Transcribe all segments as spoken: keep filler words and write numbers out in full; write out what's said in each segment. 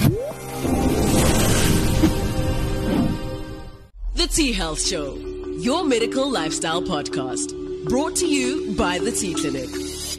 The T-Health Show, your medical lifestyle podcast. Brought to you by the T-Clinic.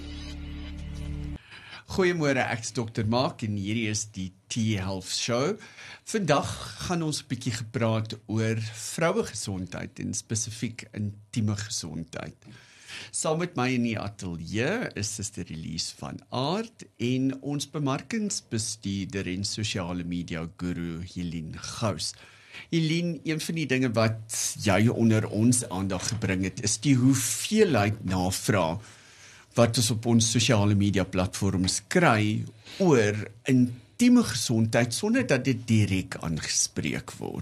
Goeiemôre, ek is dokter Mark en hierdie is die T-Health Show. Vandag gaan ons 'n bietjie gepraat oor vrouegesondheid en spesifiek intieme gesondheid. Saam met my in die ateljee is Suster Elise van Aart en ons bemarkingsbestuurder en sosiale media guru Helene Gous. Helene, een van die dinge wat jy onder ons aandag gebring het, is die hoeveelheid navraag wat ons op ons sosiale media platforms kry oor intieme gesondheid sonder dat dit direk aangespreek word.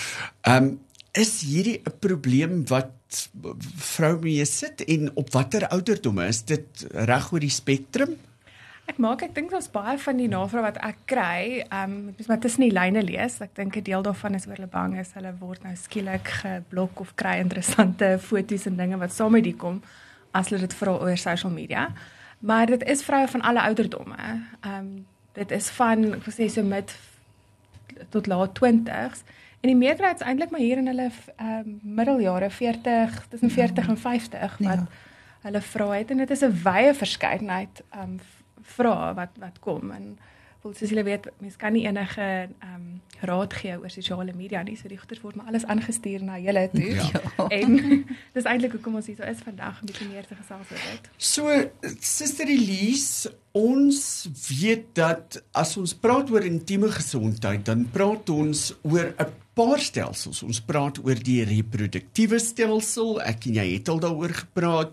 Um, is hierdie 'n probleem wat vrou mee sit en op watter ouderdomme? Is dit reg oor die spektrum? Ek maak, ek dink daar's baie van die navraag wat ek kry, um, ek moet maar tussen die lyne lees. Ek dink 'n deel daarvan is oor hulle bang is, hulle word nou skielik geblok of kry interessante foto's en dinge wat saam met die kom, as hulle dit vra oor social media. Maar dit is vroue van alle ouderdomme. Um, dit is van, ek wil sê so mid tot laat twintigs. En die meerderheid is eintlik maar hier in hulle um, middeljare, veertig, tussen veertig en vyftig, wat ja. hulle vra het. En dit is 'n wye verskeidenheid um, vrae wat, wat kom. En soos julle weet, mens kan nie enige um, raad gee oor sosiale media nie, so die goeders word maar alles aangestuur na julle toe. Ja. En dis eintlik hoekom ons hier so is vandag, 'n bietjie meer te gesels oor dit. So, Suster Elise, ons weet dat as ons praat oor intieme gesondheid, dan praat ons oor 'n paar stelsels. Ons praat oor die reproduktiewe stelsel, ek en jy het al daaroor gepraat,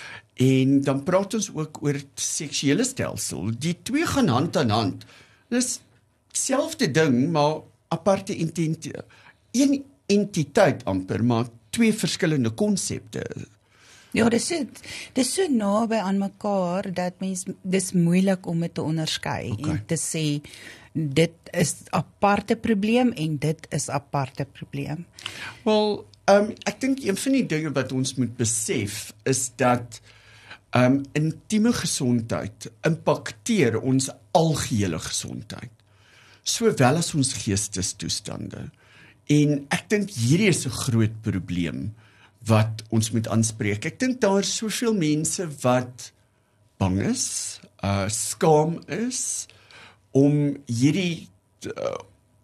en dan praat ons ook oor seksuele stelsel. Die twee gaan hand aan hand. Dis selfde ding, maar aparte entiteit. Een entiteit amper, maar twee verskillende konsepte. Ja, dis het, dis so naby aan mekaar dat mens dis moeilik om dit te onderskei okay. en te sê dit is aparte probleem en dit is aparte probleem. Wel, um, ek dink een van die dinge wat ons moet besef is dat Um, intieme gesondheid impakteer ons algehele gesondheid, sowel as ons geestestoestande. En ek dink hierdie is 'n groot probleem wat ons moet aanspreek. Ek dink daar is soveel mense wat bang is, uh, skaam is, om hierdie uh,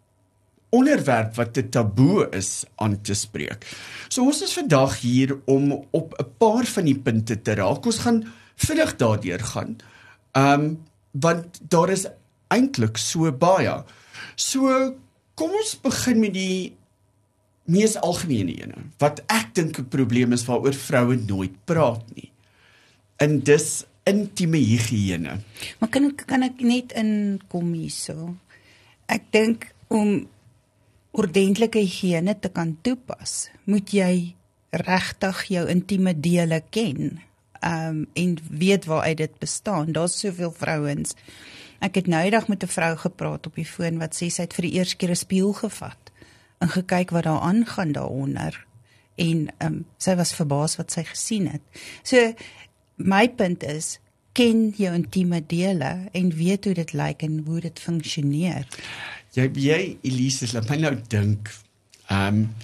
onderwerp wat 'n taboe is aan te spreek. So ons is vandag hier om op 'n paar van die punte te raak. Ons gaan vinnig daardeur gaan, um, want daar is eintlik so baie. So kom ons begin met die mees algemene ene, wat ek dink 'n probleem is waaroor vroue nooit praat nie. En dis intieme higiëne. Maar kan ek, kan ek net inkom hierso? Ek dink om ordentlike higiëne te kan toepas, moet jy regtig jou intieme dele ken um, en weet waaruit dit bestaan. Daar's soveel vrouens. Ek het nou eendag met 'n vrou gepraat op die foon wat sê sy het vir die eerste keer 'n spieël gevat en gekyk wat daar aangaan daaronder en um, sy was verbaas wat sy gesien het. So my punt is, ken jou intieme dele en weet hoe dit lyk en hoe dit funksioneer. Jy, jy Elise, laat my nou dink, um,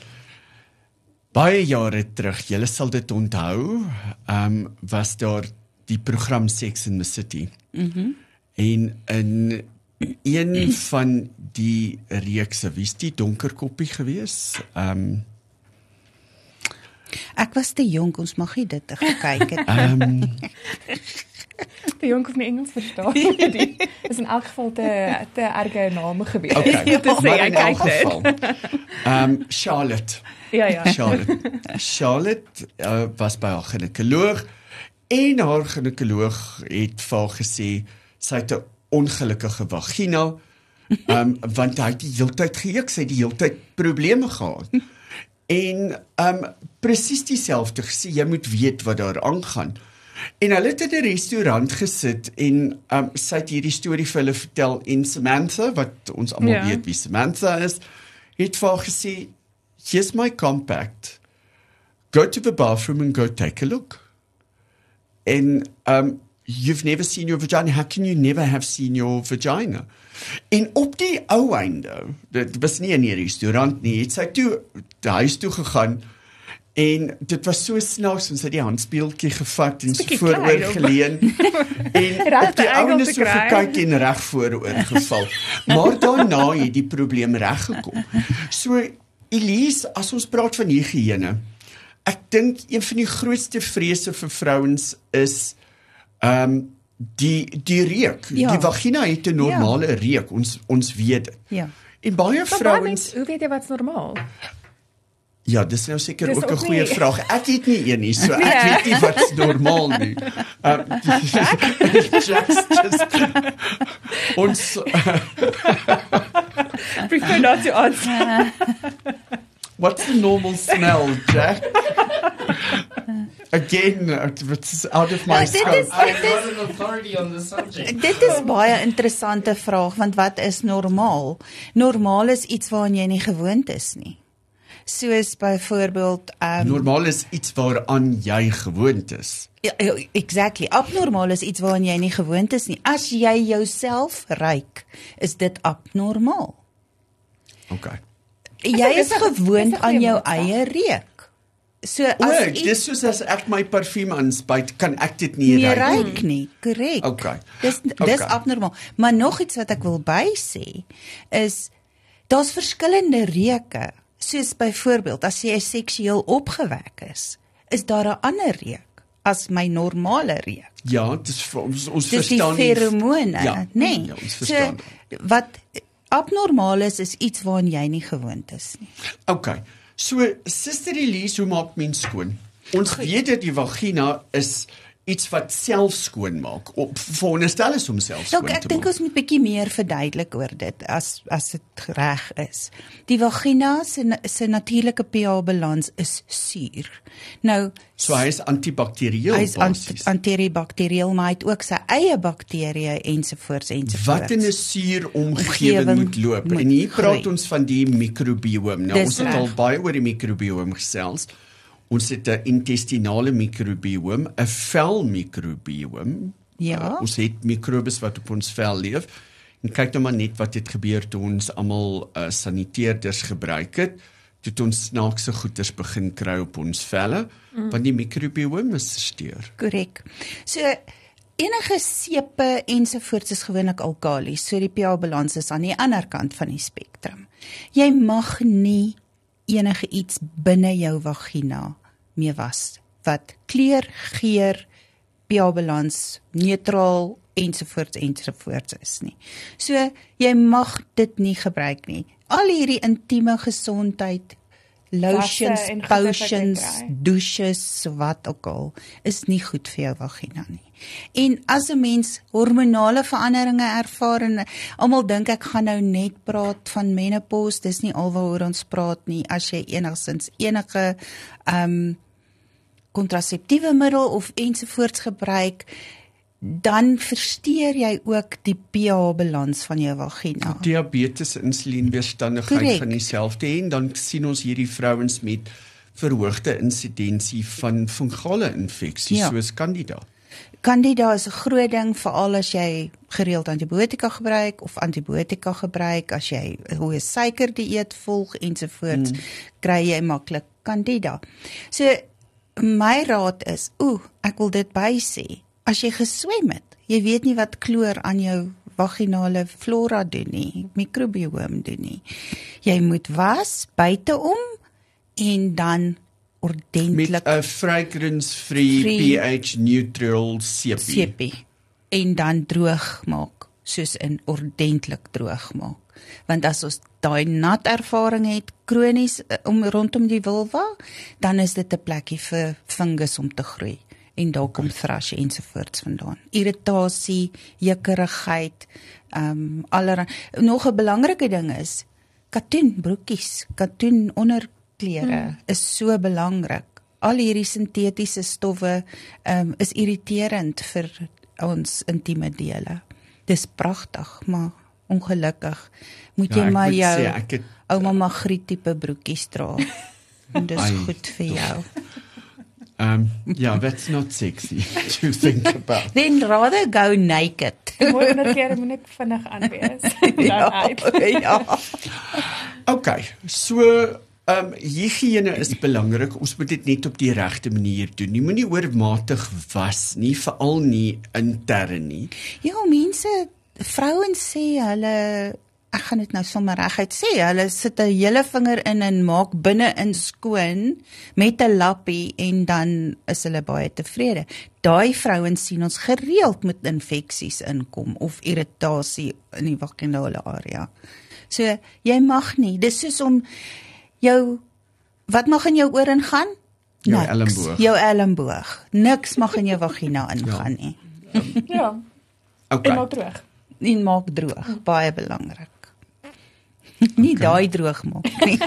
baie jare terug, julle sal dit onthou, um, was daar die program Sex in the City. Mm-hmm. En in een van die reekse, wie is die donkerkoppie gewees? Um, Ek was te jonk, ons mag nie dit te gekyk het. um, Te jonk of nie Engels verstaan. Die is in elk geval te, te erge name gewees. Okay. te sê, Maar in ek elk kyk geval, um, Charlotte. Ja, ja. Charlotte, Charlotte uh, was by haar gynekoloog en haar gynekoloog het vir haar gesê sy het 'n ongelukkige vagina, um, want hy het die hele tyd geëek, sy het die hele tyd probleme gehad. En um, presies dieselfde gesê, jy moet weet wat daar aangaan. En hulle het in 'n restaurant gesit en um, sy het hierdie storie vir hulle vertel en Samantha, wat ons almal Ja. weet wie Samantha is, het vir haar gesê, here's my compact, go to the bathroom and go take a look. En um, you've never seen your vagina, how can you never have seen your vagina? En op die ou einde, dit was nie in die restaurant nie, het sy toe die huis toe gegaan, en dit was so snaaks, ons het die handspieeltjie gevat en so vooroor geleen, en op die ouene so gekyk en reg vooroor geval. Maar daarna het die probleem reggekom. So, Elise, as ons praat van higiëne, ek dink een van die grootste vrese vir vrouens is um, die, die reuk. Ja. Die vagina het 'n normale ja. reuk, ons, ons weet dit. Ja. En baie Maar vrouens... mens, hoe weet jy wat's normaal? Ja, dis nou seker Dis ook 'n ook goeie nie- vraag. Ek het nie een nie, so ek Nee. weet nie wat's normaal nie. Um, just, just, ons, uh, Prefer not to answer. what's the normal smell, Jack? Again, it's out of my Ja, dit scope. is- I'm not an authority on the subject. Dit is baie interessante vraag, want wat is normaal? Normaal is iets waaraan jy nie gewoond is nie. Soos byvoorbeeld um, Normaal is iets waaraan jy gewoond is. Ja, exactly. Abnormaal is iets waaraan jy nie gewoond is nie. As jy jouself ruik, is dit abnormaal. Okay. Jy is dis 'n- gewoond dis 'n aan goeie jou maatskap. eie reuk. So O, as dis iets soos as ek my parfuum aanspuit, kan ek dit nie nie ruik nie. ruik nie, korrek. Okay. Dis dis Okay. abnormaal. Maar nog iets wat ek wil bysê is daar's verskillende reuke. Soos byvoorbeeld as jy seksueel opgewek is, is daar 'n ander reuk as my normale reuk. Ja, dis vir ons ons Dis die verstaan nie- feromone, Ja, nee. ja, ons verstaan. So, wat abnormaal is, is iets waaraan jy nie gewoond is nie. Okay. So, Suster Elise, hoe maak mens skoon? Ons weet dat die vagina is iets wat self skoon maak. Op veronderstel is om self skoon Nou, ek te dink maak. ons moet bietjie meer verduidelik oor dit as as dit reg is. Die vagina se se natuurlike pH-balans is suur. Nou, So hy is antibakterieel hy is ant, basies. antibakterieel, maar hy het ook sy eie bakterieë ensovoorts ensovoorts. Wat in 'n suur omgewing Omgewing moet loop. moet En hier praat groei. ons van die mikrobioom. Nou Dis ons het reg. al baie oor die mikrobioom gesels. Ons het 'n intestinale mikrobioom, 'n velmikrobioom. Ja. Uh, ons het mikrobes wat op ons vel leef. En kyk nou maar net wat het gebeur toe ons almal uh, saniteerders gebruik het. Toe het ons snaakse goeters begin kry op ons velle, mm. want die mikrobioom is versteur. Korrek. So enige sepe ensovoorts is gewoonlik alkalies, so die pH-balans is aan die ander kant van die spektrum. Jy mag nie enige iets binne jou vagina mee was wat kleur, geur, pH-balans, neutraal ensovoorts ensovoorts is nie. So jy mag dit nie gebruik nie. Al hierdie intieme gesondheid, lotions, Wasse en goeders wat jy potions, kry. douches, wat ook al, is nie goed vir jou vagina nie. En as 'n mens hormonale veranderinge ervaar, en almal dink ek gaan nou net praat van menopause, dis nie alwaaroor ons praat nie. As jy enigstens enige um kontraseptiewe middel of ensovoorts gebruik, dan versteur jy ook die pH-balans van jou vagina. Diabetes, insulienweerstandigheid Correct. van dieselfde, en dan sien ons hierdie vrouens met verhoogde insidensie van fungale infeksies, Ja. soos Candida. Candida is 'n groot ding, veral as jy gereeld antibiotika gebruik of antibiotika gebruik, as jy 'n hoë suikerdieet volg ensovoorts, mm. kry jy maklik Candida. So my raad is, oeh, ek wil dit bysê, as jy geswem het, jy weet nie wat kloor aan jou vaginale flora doen nie, mikrobioom doen nie. Jy moet was buiteom en dan Met ordentlik 'n fragrance-free, Free. pH-neutral sepie. sepie en dan droog maak, soos in ordentlik droog maak. Want as ons daai nat ervaring het kronies uh, om rondom die vulva, dan is dit 'n plekkie vir fungus om te groei en daar kom thrush ensovoorts vandaan. Irritasie, jikkerigheid, ehm um, allerlei. Nog 'n belangrike ding is katoenbroekies, katoen onderklere hmm. is so belangrik. Al hierdie sintetiese stowwe um, is irriterend vir ons intieme dele. Dis pragtig, maar ongelukkig moet Ja, jy ek maar moet jou sê, ek het- ouma Magriet tipe broekies dra. En dis Ai, goed vir jou. Um, yeah, that's not sexy to think about. Then rather go naked. Mooi onderkeer moet net vinnig aan wees. ja, ja. Okay, so um, hygiëne is belangrik. Ons moet dit net op die regte manier doen. Jy moenie oormatig was nie, veral nie intern nie. Ja, mense, vrouens sê hulle, ek gaan dit nou sommer reguit sê, hulle sit 'n hele vinger in en maak binne in skoon met 'n lappie en dan is hulle baie tevrede. Daai vrouens sien ons gereeld met infeksies inkom of irritasie in die vaginale area. So, jy mag nie, dis soos om jou, wat mag in jou oor ingaan? Jou Niks. elmboog. Jou elmboog. Niks mag in jou vagina ingaan nie. Ja, Okay. en maak droog. En maak droog, baie belangrik. Nie daai droog maak nie.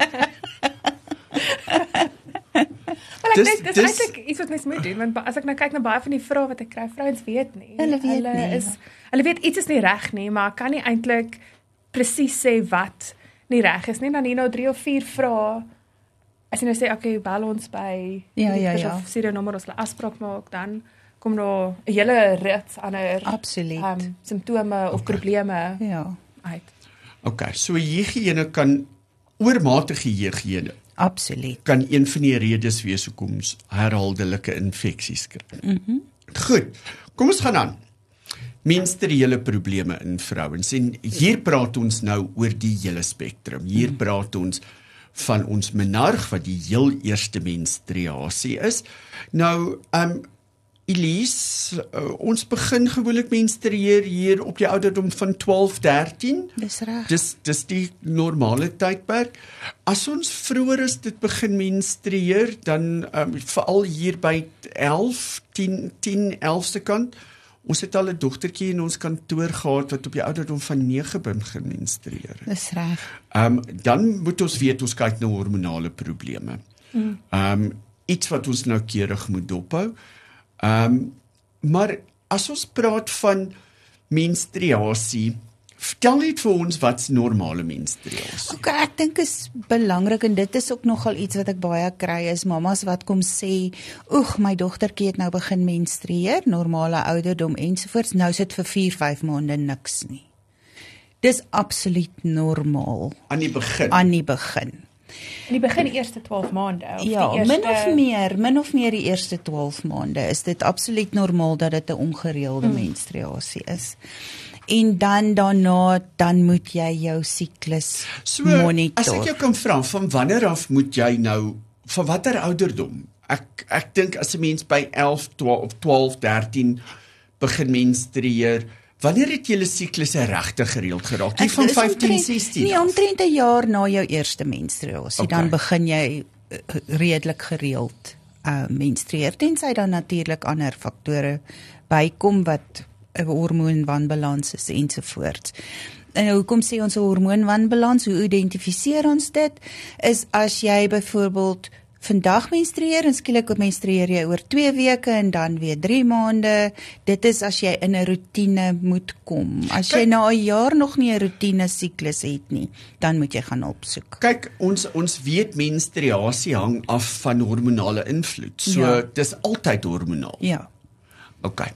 Maar ek Dis- dink dis dis- eintlik iets wat mens moet doen, want ba- as ek nou kyk na baie van die vrae wat ek kry, vrouens weet nie. Hulle weet hulle nie, is ja. hulle weet iets is nie reg nie, maar kan nie eintlik presies sê wat nie reg is nie. Dan hier nou drie of vier vrae. As jy nou sê, okay, bel ons by Ja, die ja, kurs ja. of stuur 'n nommer, ons hulle afspraak maak, dan kom daar 'n hele rits ander Absoluut. um, simptome of probleme Ja, uit. Okay, so hygiëne kan, oormatige hygiëne, absoluut. kan een van die redes wees hoekom ons herhaaldelike infeksies kry. Mhm. Goed, kom ons gaan aan. Menstruele probleme in vrouens. En hier praat ons nou oor die hele spektrum. Hier praat ons van ons menarg, wat die heel eerste menstruasie is. Nou, um, Elise, uh, ons begin gewoonlik menstrueer hier op die ouderdom van twaalf, dertien. Dis reg. Dis dis die normale tydperk. As ons vroeër as dit begin menstrueer, dan um, veral hier by elf, tien, tien, elf se kant. Ons het al 'n dogtertjie in ons kantoor gehad wat op die ouderdom van nege begin menstrueer. Dis reg. Um, dan moet ons weet, ons kyk na hormonale probleme. Mm. Um, iets wat ons noukeurig moet dophou. Um, maar as ons praat van menstruasie, vertel net vir ons wat's normale menstruasie. Ok, ek dink is belangrik en dit is ook nogal iets wat ek baie kry is mamas wat kom sê, oeg, my dogtertjie het nou begin menstrueer, normale ouderdom ensovoorts, nou sit vir vier, vyf maande niks nie. Dis absoluut normaal Aan die begin. aan die begin. In die begin die eerste twaalf maande of Ja, die eerste min of meer, min of meer die eerste twaalf maande is dit absoluut normaal dat dit 'n ongereelde mm. menstruasie is. En dan daarna, dan moet jy jou siklus So, monitor. as ek jou kan vra, van wanneer af moet jy nou, van watter ouderdom? Ek ek dink as 'n mens by elf, twaalf, dertien begin menstrueer, wanneer het julle siklusse regtig gereeld geraak? Nie Ek- van is vyftien, omtrent- sestien Nee, af? omtrent 'n jaar na jou eerste menstruasie, Okay. dan begin jy uh, redelik gereeld uh, menstrueer, tensy dan natuurlik ander faktore bykom wat 'n hormoonwanbalans is ensovoorts. En hoekom sê ons 'n hormoonwanbalans? Hoe identifiseer ons dit? Is as jy byvoorbeeld vandag menstrueer en skielik menstrueer jy oor twee weke en dan weer drie maande. Dit is as jy in 'n rotine moet kom. As jy na 'n jaar nog nie 'n rotine siklus het nie, dan moet jy gaan opsoek. Kyk, ons ons weet menstruasie hang af van hormonale invloed. So Ja. dis altyd hormonaal. Ja. Okay.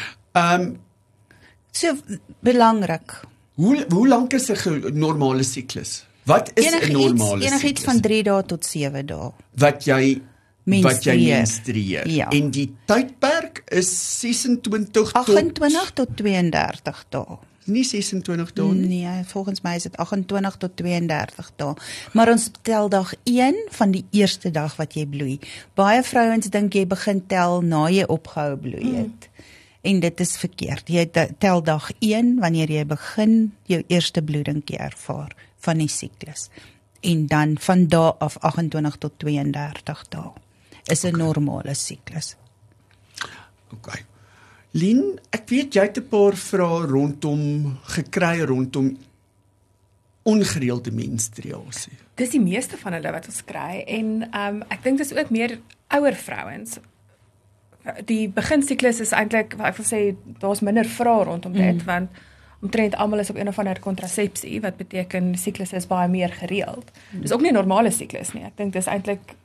Ehm um, So belangrik. hoe hoe lank is 'n ge- normale siklus? Wat is 'n Enigiets normale enigiets siklus? van drie dae tot sewe dae. wat jy wat jy Menstrueer. menstrueer. Ja. En die tydperk is ses-en-twintig tot agentwintig tot tweeëndertig dae. nie ses-en-twintig dae nie. Nee, volgens my is dit agentwintig tot tweeëndertig dae. Maar ons tel dag een van die eerste dag wat jy bloei. Baie vrouens dink jy begin tel na jy opgehou bloei het. Mm. En dit is verkeerd. Jy tel dag een wanneer jy begin jou eerste bloedingkie ervaar van die siklus. En dan van dae af agentwintig tot tweeëndertig dae is 'n okay. normale siklus. Okay. Lien, ek weet jy het 'n paar vrae rondom gekry rondom ongereelde menstruasie. Dis die meeste van hulle wat ons kry en um, ek dink dis ook meer ouer vrouens. Die beginsiklus is eintlik, wat ek wil sê, daar's minder vrae rondom dit, mm. want omtrent almal is op een of ander kontrasepsie, wat beteken die siklus is baie meer gereeld. Mm. Dis ook nie 'n normale siklus nie. Ek dink dis eintlik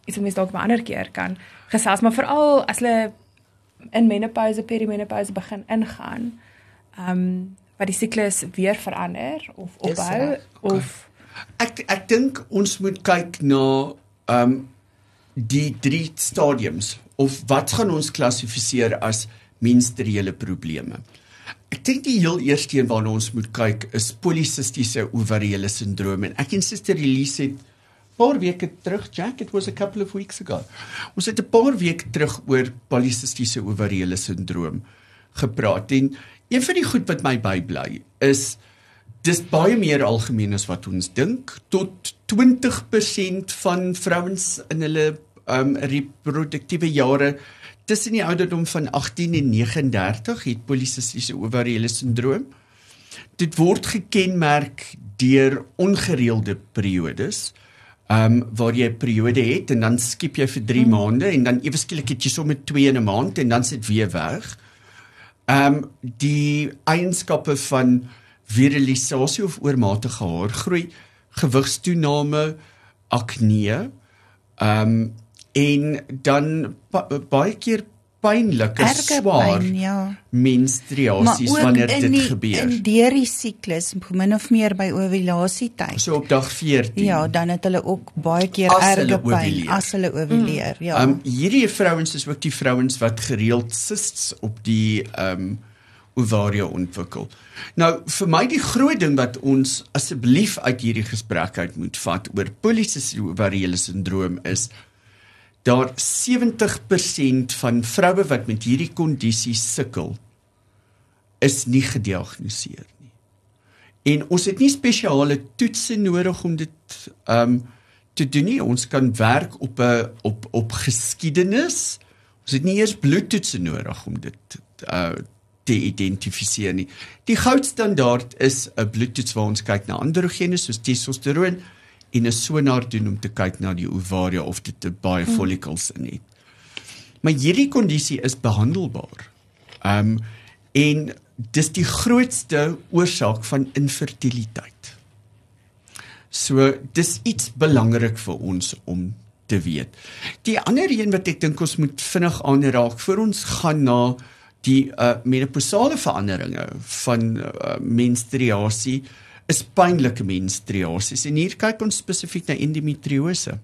iets wat mens dalk 'n ander keer kan gesels, maar veral as hulle in menopouse, perimenopouse begin ingaan, ehm um, wat die siklus weer verander of opbou of ek ek dink ons moet kyk na ehm um, die drie stadiums of wat gaan ons klassifiseer as menstruele probleme. Ek dink die heel eerste een waarna ons moet kyk is polisistiese ovariële syndroom en ek en Suster Elise het paar weke terug, Jack, it was a couple of weeks ago. Ons het 'n paar weke terug oor polisistiese ovariële syndroom gepraat en een van die goed wat my bybly is dis baie meer algemeen as wat ons dink. Tot twintig persent van vrouens in hulle um, reproduktiewe jare tussen die ouderdom van agtien en nege en dertig het polisistiese ovariële syndroom. Dit word gekenmerk deur ongereelde periodes. Um, waar jy 'n periode het en dan skiep jy vir drie hmm. maande en dan ewe skielik het jy sommer twee in 'n maand en dan sit weer weg. Um, die eienskappe van virilisasie of oormatige haargroei, gewigstoename, akne, um, en dan ba baie keer pynlike, swaar pyn, ja. menstruasies wanneer dit die, gebeur. En deur die siklus, min of meer by ovulasietyd. So op dag veertien. Ja, dan het hulle ook baie keer As erge hulle pyn ovuleer. as hulle ovuleer, ja. Um, hierdie vrouens is ook die vrouens wat gereeld cysts op die um, ovaria ontwikkel. Nou, vir my die groot ding wat ons asseblief uit hierdie gesprek uit moet vat oor polisistiese ovariële syndroom is daar sewentig persent van vroue wat met hierdie kondisie sukkel is nie gediagnoseer nie. En ons het nie spesiale toetse nodig om dit um, te doen nie. Ons kan werk op 'n op op geskiedenis. Ons het nie eers bloedtoetse nodig om dit uh, te identifiseer nie. Die goudstandaard is 'n bloedtoets waar ons kyk na androgene soos testosteroon en 'n sonar doen om te kyk na die ovaria of dit te baie follicles in het. Maar hierdie kondisie is behandelbaar. Um, en dis die grootste oorsaak van infertiliteit. So dis iets belangrik vir ons om te weet. Die ander een wat ek dink ons moet vinnig aanraak voor ons gaan na die uh, menopausale veranderinge van uh, menstruasie is pynlike menstruasies en hier kyk ons spesifiek na endometriose.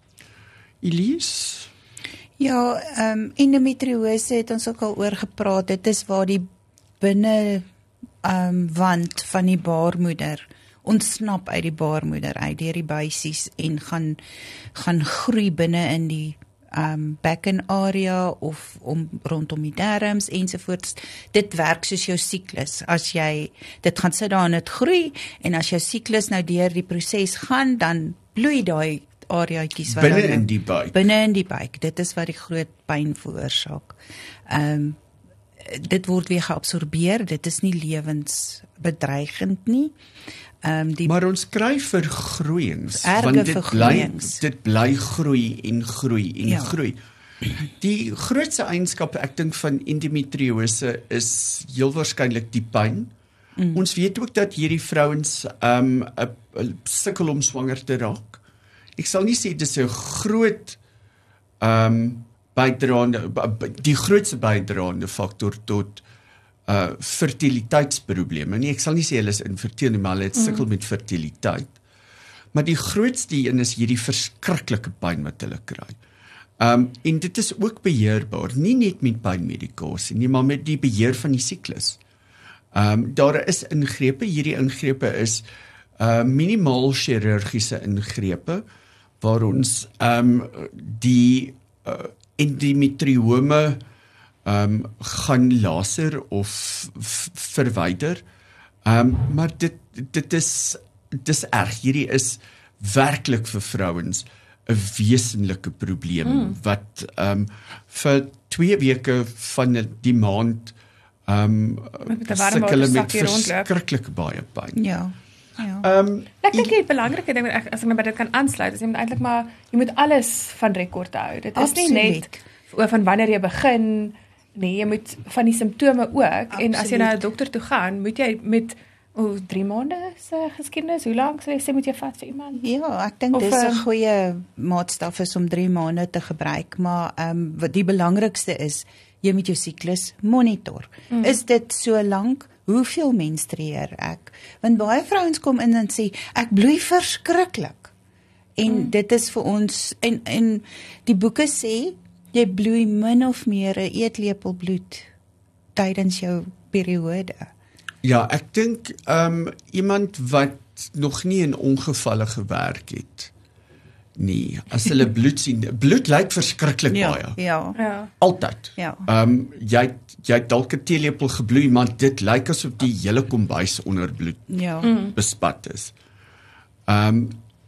Elise? Ja, um, endometriose het ons ook al oor gepraat. Dit is waar die binne um, wand van die baarmoeder ontsnap uit die baarmoeder uit deur die buisies en gaan gaan groei binne in die um, bekkenarea of om rondom die darmes ensovoorts. Dit werk soos jou siklus. As jy dit gaan sit daar en dit groei en as jou siklus nou deur die proses gaan, dan bloei daai areaatjies wat binne dan, in die buik. Binne in die buik. Dit is wat die groot pyn veroorsaak. Ehm um, dit word weer geabsorbeer. Dit is nie lewensbedreigend nie. Ehm um, die Maar ons kry vergroeiings, Erge want dit bly vergroeiings. dit bly groei en groei en Ja. groei. Die grootste eienskap ek dink van endometriose is heel waarskynlik die pyn. Mm. Ons weet ook dat hierdie vrouens um, uh, sukkel om swanger te raak. Ek sal nie sê dis 'n groot um, bydraende, die grootste bydraende faktor tot uh, fertiliteitsprobleme. Nee, ek sal nie sê hulle is infertiel nie, maar hulle het sukkel mm. met fertiliteit. Maar die grootste een is hierdie verskriklike pyn wat hulle kry. Um, en dit is ook beheerbaar, nie net met pynmedikasie nie, maar met die beheer van die siklus. Um, daar is ingrepe, hierdie ingrepe is uh, minimaal chirurgiese ingrepe, waar ons um, die uh, endometriome um, gaan laser of verwyder, um, maar dit, dit is, dit is erg, hierdie is werklik vir vrouens 'n wesenlike probleem, mm. wat um, vir twee weke van die maand um, sukkel hulle met verskriklik baie pyn. Ja. Ja. Um, Ek dink die belangrike ding as ek nou by dit kan aansluit, is jy moet eintlik maar jy moet alles van rekord hou. Dit is Absoluut. nie net oor van wanneer jy begin, nee, jy moet van die simptome ook. Absoluut. En as jy na 'n dokter toe gaan, moet jy met O, drie maande se geskiedenis. Hoe lank sê jy moet jy vat vir iemand? Ja, ek dink Of, dis 'n ehm, goeie maatstaf is om drie maande te gebruik, maar ehm um, wat die belangrikste is, jy moet jou siklus monitor. Mm. Is dit so lank? Hoeveel menstrueer ek? Want baie vrouens kom in en sê ek bloei verskriklik. En mm. dit is vir ons en en die boeke sê jy bloei min of meer 'n eetlepel bloed tydens jou periode. Ja, ek dink um, iemand wat nog nie in ongevalle gewerk het nie, as hulle bloed sien, bloed lyk verskriklik Ja, baie. ja. Ja. Altyd. Ja. Um, jy jy het dalk 'n teelepel gebloei, maar dit lyk asof die hele kombuis onder bloed Ja. Mm. bespat is. Um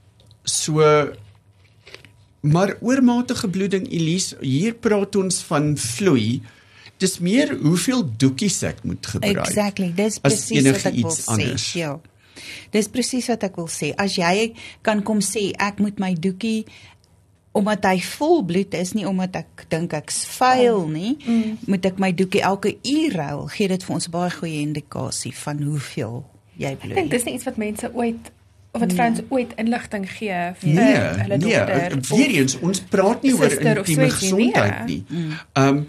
so maar oormatige bloeding, Elise, hier praat ons van vloei. Dis meer hoeveel doekies ek moet gebruik. Exactly, dis as presies wat enige ek wil iets sê. anders. Ja. Dis presies wat ek wil sê. As jy kan kom sê ek moet my doekie omdat hy vol bloed is, nie omdat ek dink ek's vuil nie, mm. moet ek my doekie elke uur ruil, gee dit vir ons baie goeie indikasie van hoeveel jy Ek dink bloei. dis nie iets wat mense ooit of wat vrouens ooit inligting gee vir Nee, hulle nee, dogter. weer eens, ons praat nie oor suster of intieme so ietsie, gesondheid nee. nie. Um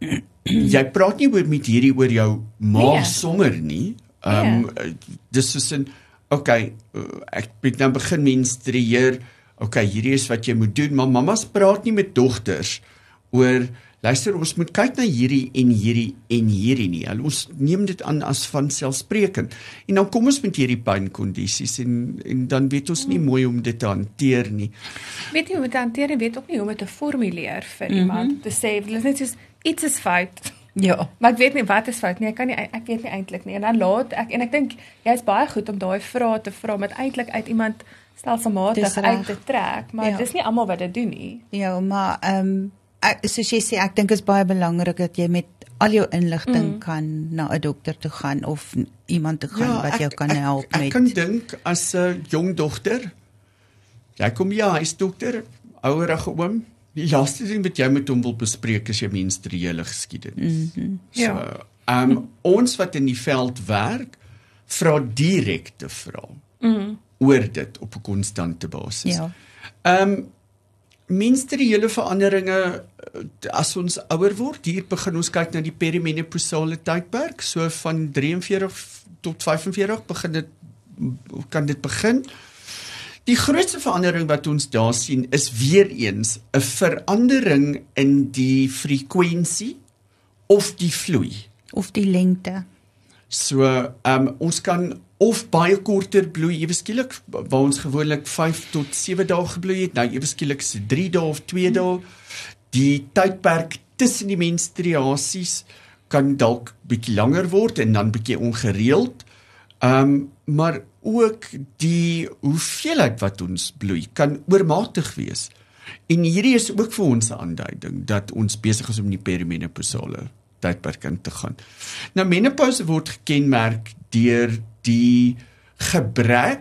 jy praat nie oor met hierdie oor jou maag Nee. sommer nie. Um dis soos 'n okay, uh, ek het nou begin menstrueer. Okay, hierdie is wat jy moet doen, maar mammas praat nie met dogters oor luister, ons moet kyk na hierdie en hierdie en hierdie nie. Hulle ons neem dit aan as vanselfsprekend. En dan kom ons met hierdie pynkondisies en en dan weet ons nie mooi om dit te hanteer nie. Weet nie hoe om dit te hanteer en weet ook nie hoe om dit te formuleer vir mm-hmm. iemand te sê, dit is net soos iets is fout. Ja. Maar ek weet nie wat is fout nie. Ek kan nie ek weet nie eintlik nie. En dan laat ek en ek dink jy's baie goed om daai vrae te vra met eintlik uit iemand stelselmatig Dis reg. uit te trek, maar Ja. dis nie almal wat dit doen nie. Ja, maar ehm um, soos jy sê, ek dink is baie belangrik dat jy met al jou inligting mm. kan na 'n dokter toe gaan of iemand toe gaan wat jou kan ek, help ek, met. Ek kan dink as 'n uh, jong dogter, jy kom ja, hy's dokter, ouerige oom, die laaste ding wat jy met hom wil bespreek is jou menstruele geskiedenis. Mm -hmm. So, Ja. um, ons wat in die veld werk, vra direkte vrae Mm. oor dit op 'n konstante basis. Ja. Um menstruele veranderinge as ons ouer word, hier begin ons kyk na die perimenopausale tydperk, so van drie en veertig tot vyf en veertig begin dit kan dit begin. Die grootste verandering wat ons daar sien is weer eens 'n verandering in die frekwensie of die vloei. Of die lengte. So, um, ons kan of baie korter bloei, ewe skielik, waar ons gewoonlik vyf tot sewe dae gebloei het, nou ewe skielik is dit drie dae of twee dae. Die tydperk tussen die menstruasies kan dalk bietjie langer word en dan bietjie ongereeld. Um, maar ook die hoeveelheid wat ons bloei kan oormatig wees. En hierdie is ook vir ons 'n aanduiding dat ons besig is om in die perimenopausale tydperk in te gaan. Nou menopouse word gekenmerk deur die gebrek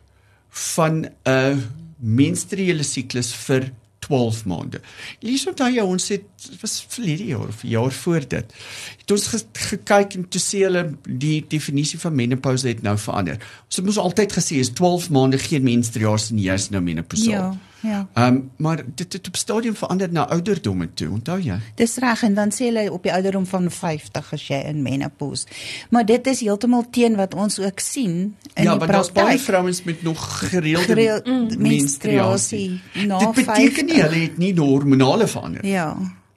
van 'n menstruele siklus vir twaalf maande. Lees onthou jy ons het was verlede jaar of jaar voor dit. Het ons ge, gekyk en toe sê hulle die definisie van menopouse het nou verander. Ons het mos altyd gesê is twaalf maande geen menstruasie nie, jy's nou menopausaal. Ja, ja. Um, maar dit het op stadium verander na ouderdomme toe, onthou jy? Dis reg en dan sê hulle op die ouderdom van vyftig as jy in menopause. Maar dit is heeltemal teen wat ons ook sien in ja, die want daar's baie praktyk. vrouens met nog gereelde Gereel- menstruasie. menstruasie na Dit beteken nie vyftig. hulle het nie hormonale verandering. Ja.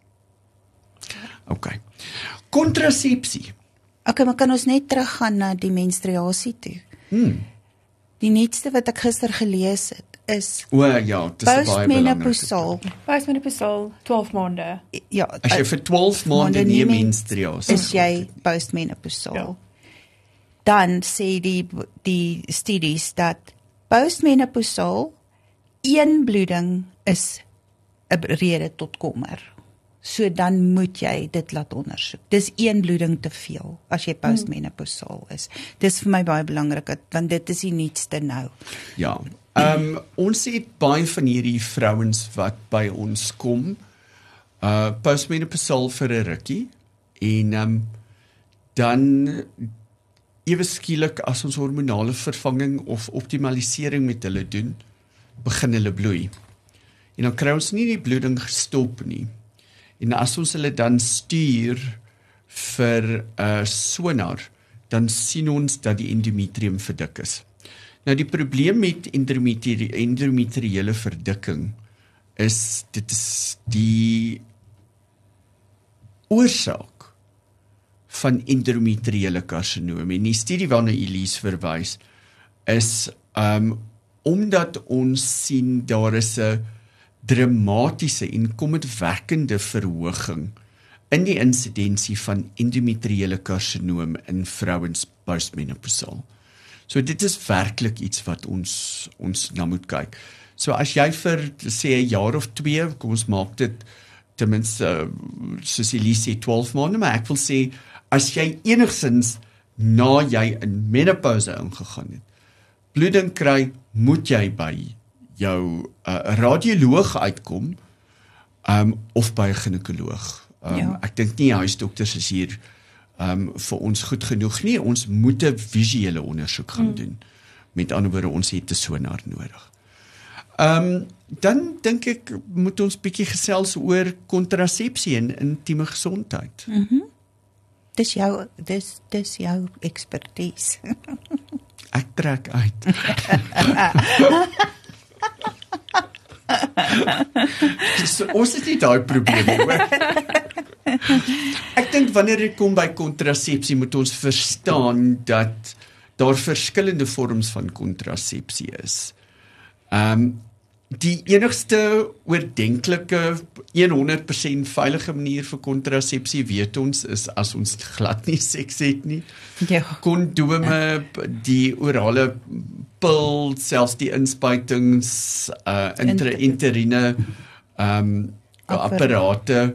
Okay. Kontrasepsie. Okay, maar kan ons net teruggaan na die menstruasie toe? Hmm. Die nuutste wat ek gister gelees het is O ja, dit is 'n baie belangrike. postmenopausaal. Postmenopausaal twaalf maande. Ja, As jy vir twaalf maande nie menstruasie is jy postmenopausaal. Ja. Dan sê die die studies dat postmenopausaal een bloeding is 'n rede tot kommer. So dan moet jy dit laat ondersoek. Dis een bloeding te veel as jy postmenopausaal is. Dis vir my baie belangrik want dit is die nuutste nou. Ja. Ehm um, ons het baie van hierdie vrouens wat by ons kom, uh postmenopausaal vir 'n rukkie en ehm um, dan ewe skielik as ons hormonale vervanging of optimalisering met hulle doen, begin hulle bloei. En dan kry ons nie die bloeding gestop nie. En as ons hulle dan stuur vir 'n uh, sonar, dan sien ons dat die endometrium verdik is. Nou die probleem met endometri endometriële verdikking is, dit is die oorsaak van endometriële karsinoom. En die studie waarna Elise verwys is um, omdat ons sien daar is 'n dramatiese en kommerwekkende verhoging in die insidensie van endometriële karsinoom in vrouens postmenopausal. So dit is werklik iets wat ons ons na moet kyk. So as jy vir sê 'n jaar of twee, kom ons maak dit ten minste soos Elise sê twaalf maande, maar ek wil sê as jy enigstens na jy in menopouse ingegaan het, bloeding kry, moet jy by jou 'n uh, radioloog uitkom um, of by 'n ginekoloog. Um, ja. Ek dink nie huisdokters is hier um, vir ons goed genoeg nie. Ons moet 'n visuele ondersoek gaan hmm. doen. Met ander woorde, ons het 'n sonar nodig. Um, dan dink ek moet ons bietjie gesels oor kontrasepsie en intieme gesondheid. Mhm. Dis jou dis dis jou ekspertise. Ek trek uit. so, ons het nie daai probleme hoor. Ek dink wanneer dit kom by kontrasepsie moet ons verstaan dat daar verskillende vorms van kontrasepsie is. Um, die enigste oordentlike honderd persent veilige manier vir kontrasepsie weet ons is as ons glad nie seks het nie. Ja. Kondome, die orale pil, selfs die inspuitings, uh, intra-interiene um, apparate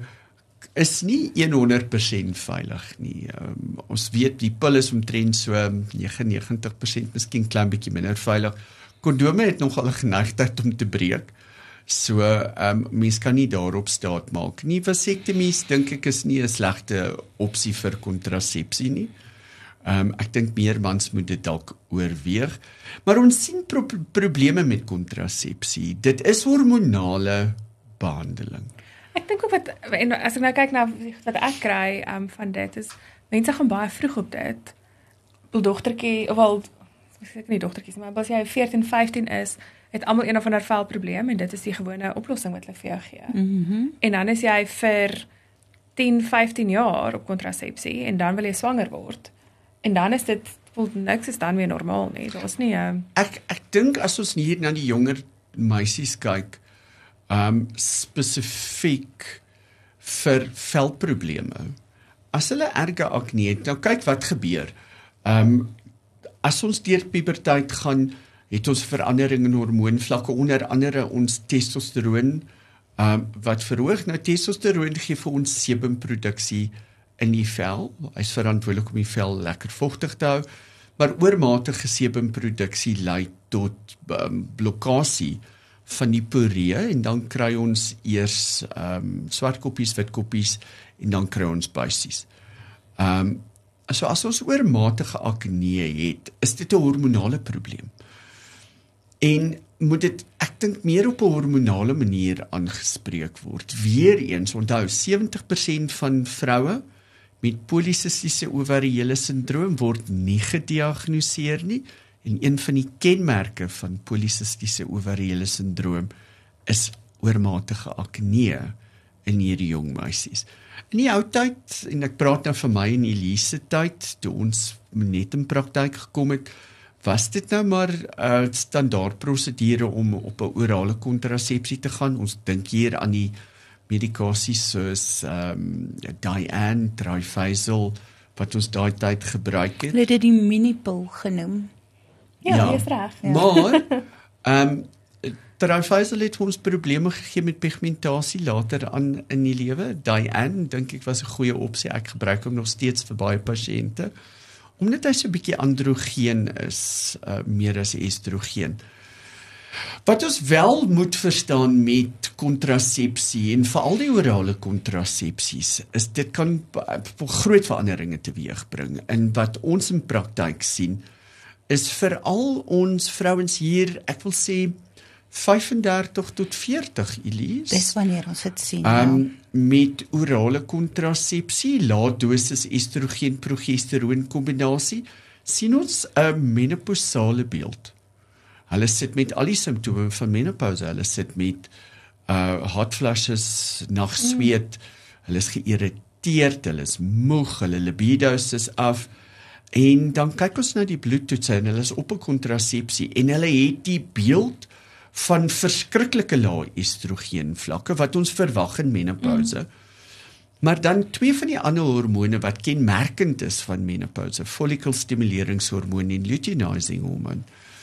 is nie honderd persent veilig nie. Um, ons weet die pil is omtrent so negenennegentig persent, miskien klein bietjie minder veilig. Kondome het nogal 'n geneigtheid om te breek. So, um, mens kan nie daarop staat maak nie. Vasektomies dink ek is nie 'n slegte opsie vir kontrasepsie nie. Um, ek dink meer mans moet dit dalk oorweeg. Maar ons sien pro probleme met kontrasepsie. Dit is hormonale behandeling. Ek dink ook wat, en as ek nou kyk na wat ek kry um, van dit, is mense gaan baie vroeg op dit. Wil dogtertjie, of al ek nie dogtertjies, maar as jy veertien, vyftien is, het almal een of ander velprobleem en dit is die gewone oplossing wat hulle vir jou gee. Mhm. En dan is jy vir tien, vyftien jaar op kontrasepsie en dan wil jy swanger word. En dan is dit, voel niks is dan weer normaal nie. Daar's nie 'n Ek ek dink as ons hier na die jonger meisies kyk, um spesifiek vir velprobleme. As hulle erge akne het, nou kyk wat gebeur. Um As ons deur puberteit gaan, het ons verandering in hormoonvlakke, onder andere ons testosteroon, um, wat verhoog. Nou, testosteroon gee vir ons sebumproduksie in die vel. Hy is verantwoordelik om die vel lekker vochtig te hou, maar oormatige sebumproduksie lei tot um, blokkasie van die poree, en dan kry ons eers um, swart koppies, wit koppies, en dan kry ons buisies. Um, So as ons oormatige akne het, is dit 'n hormonale probleem. En moet dit, ek dink, meer op 'n hormonale manier aangespreek word. Weereens, onthou, sewentig persent van vroue met polisistiese ovariële sindroom word nie gediagnoseer nie, en een van die kenmerke van polisistiese ovariële sindroom is oormatige akne in hierdie jong meisies. In die ou tyd, en ek praat nou van my en Elise tyd, toe ons net in praktyk gekom het, was dit nou maar 'n uh, standaard prosedure om op 'n orale kontrasepsie te gaan. Ons dink hier aan die medikasies soos um, Diane, Trifasel, wat ons daai tyd gebruik het. Hulle het dit die minipil genoem. Ja, ja. Jy is reg. Ja. Maar, um, Trifasel het ons probleme gegee met pigmentasie later aan in die lewe. Diane, dink ek, was 'n goeie opsie. Ek gebruik hom nog steeds vir baie pasiënte, omdat hy so 'n bietjie androgeen is, uh, meer as estrogen. Wat ons wel moet verstaan met kontrasepsie en veral die orale kontrasepsies is dit kan groot veranderinge teweegbring. En wat ons in praktyk sien is veral ons vrouens hier, ek wil sê vyf en dertig tot veertig, Elise. Dis wanneer ons dit sien. Um, ja. Met orale kontrasepsie, lae dosis estrogen progesteroon kombinasie, sien ons 'n menopausale beeld. Hulle sit met al die simptome van menopouse, hulle sit met uh, hot flushes, nagsweet, mm. hulle is geïrriteerd, hulle is moeg, hulle libido's is af, en dan kyk ons na die bloedtoetse en hulle is op 'n kontrasepsie, en hulle het die beeld van verskriklike lae estrogen vlakke, wat ons verwag in menopouse, mm. maar dan twee van die ander hormone wat kenmerkend is van menopouse, follicle-stimuleringshormoon en luteinizing hormoon,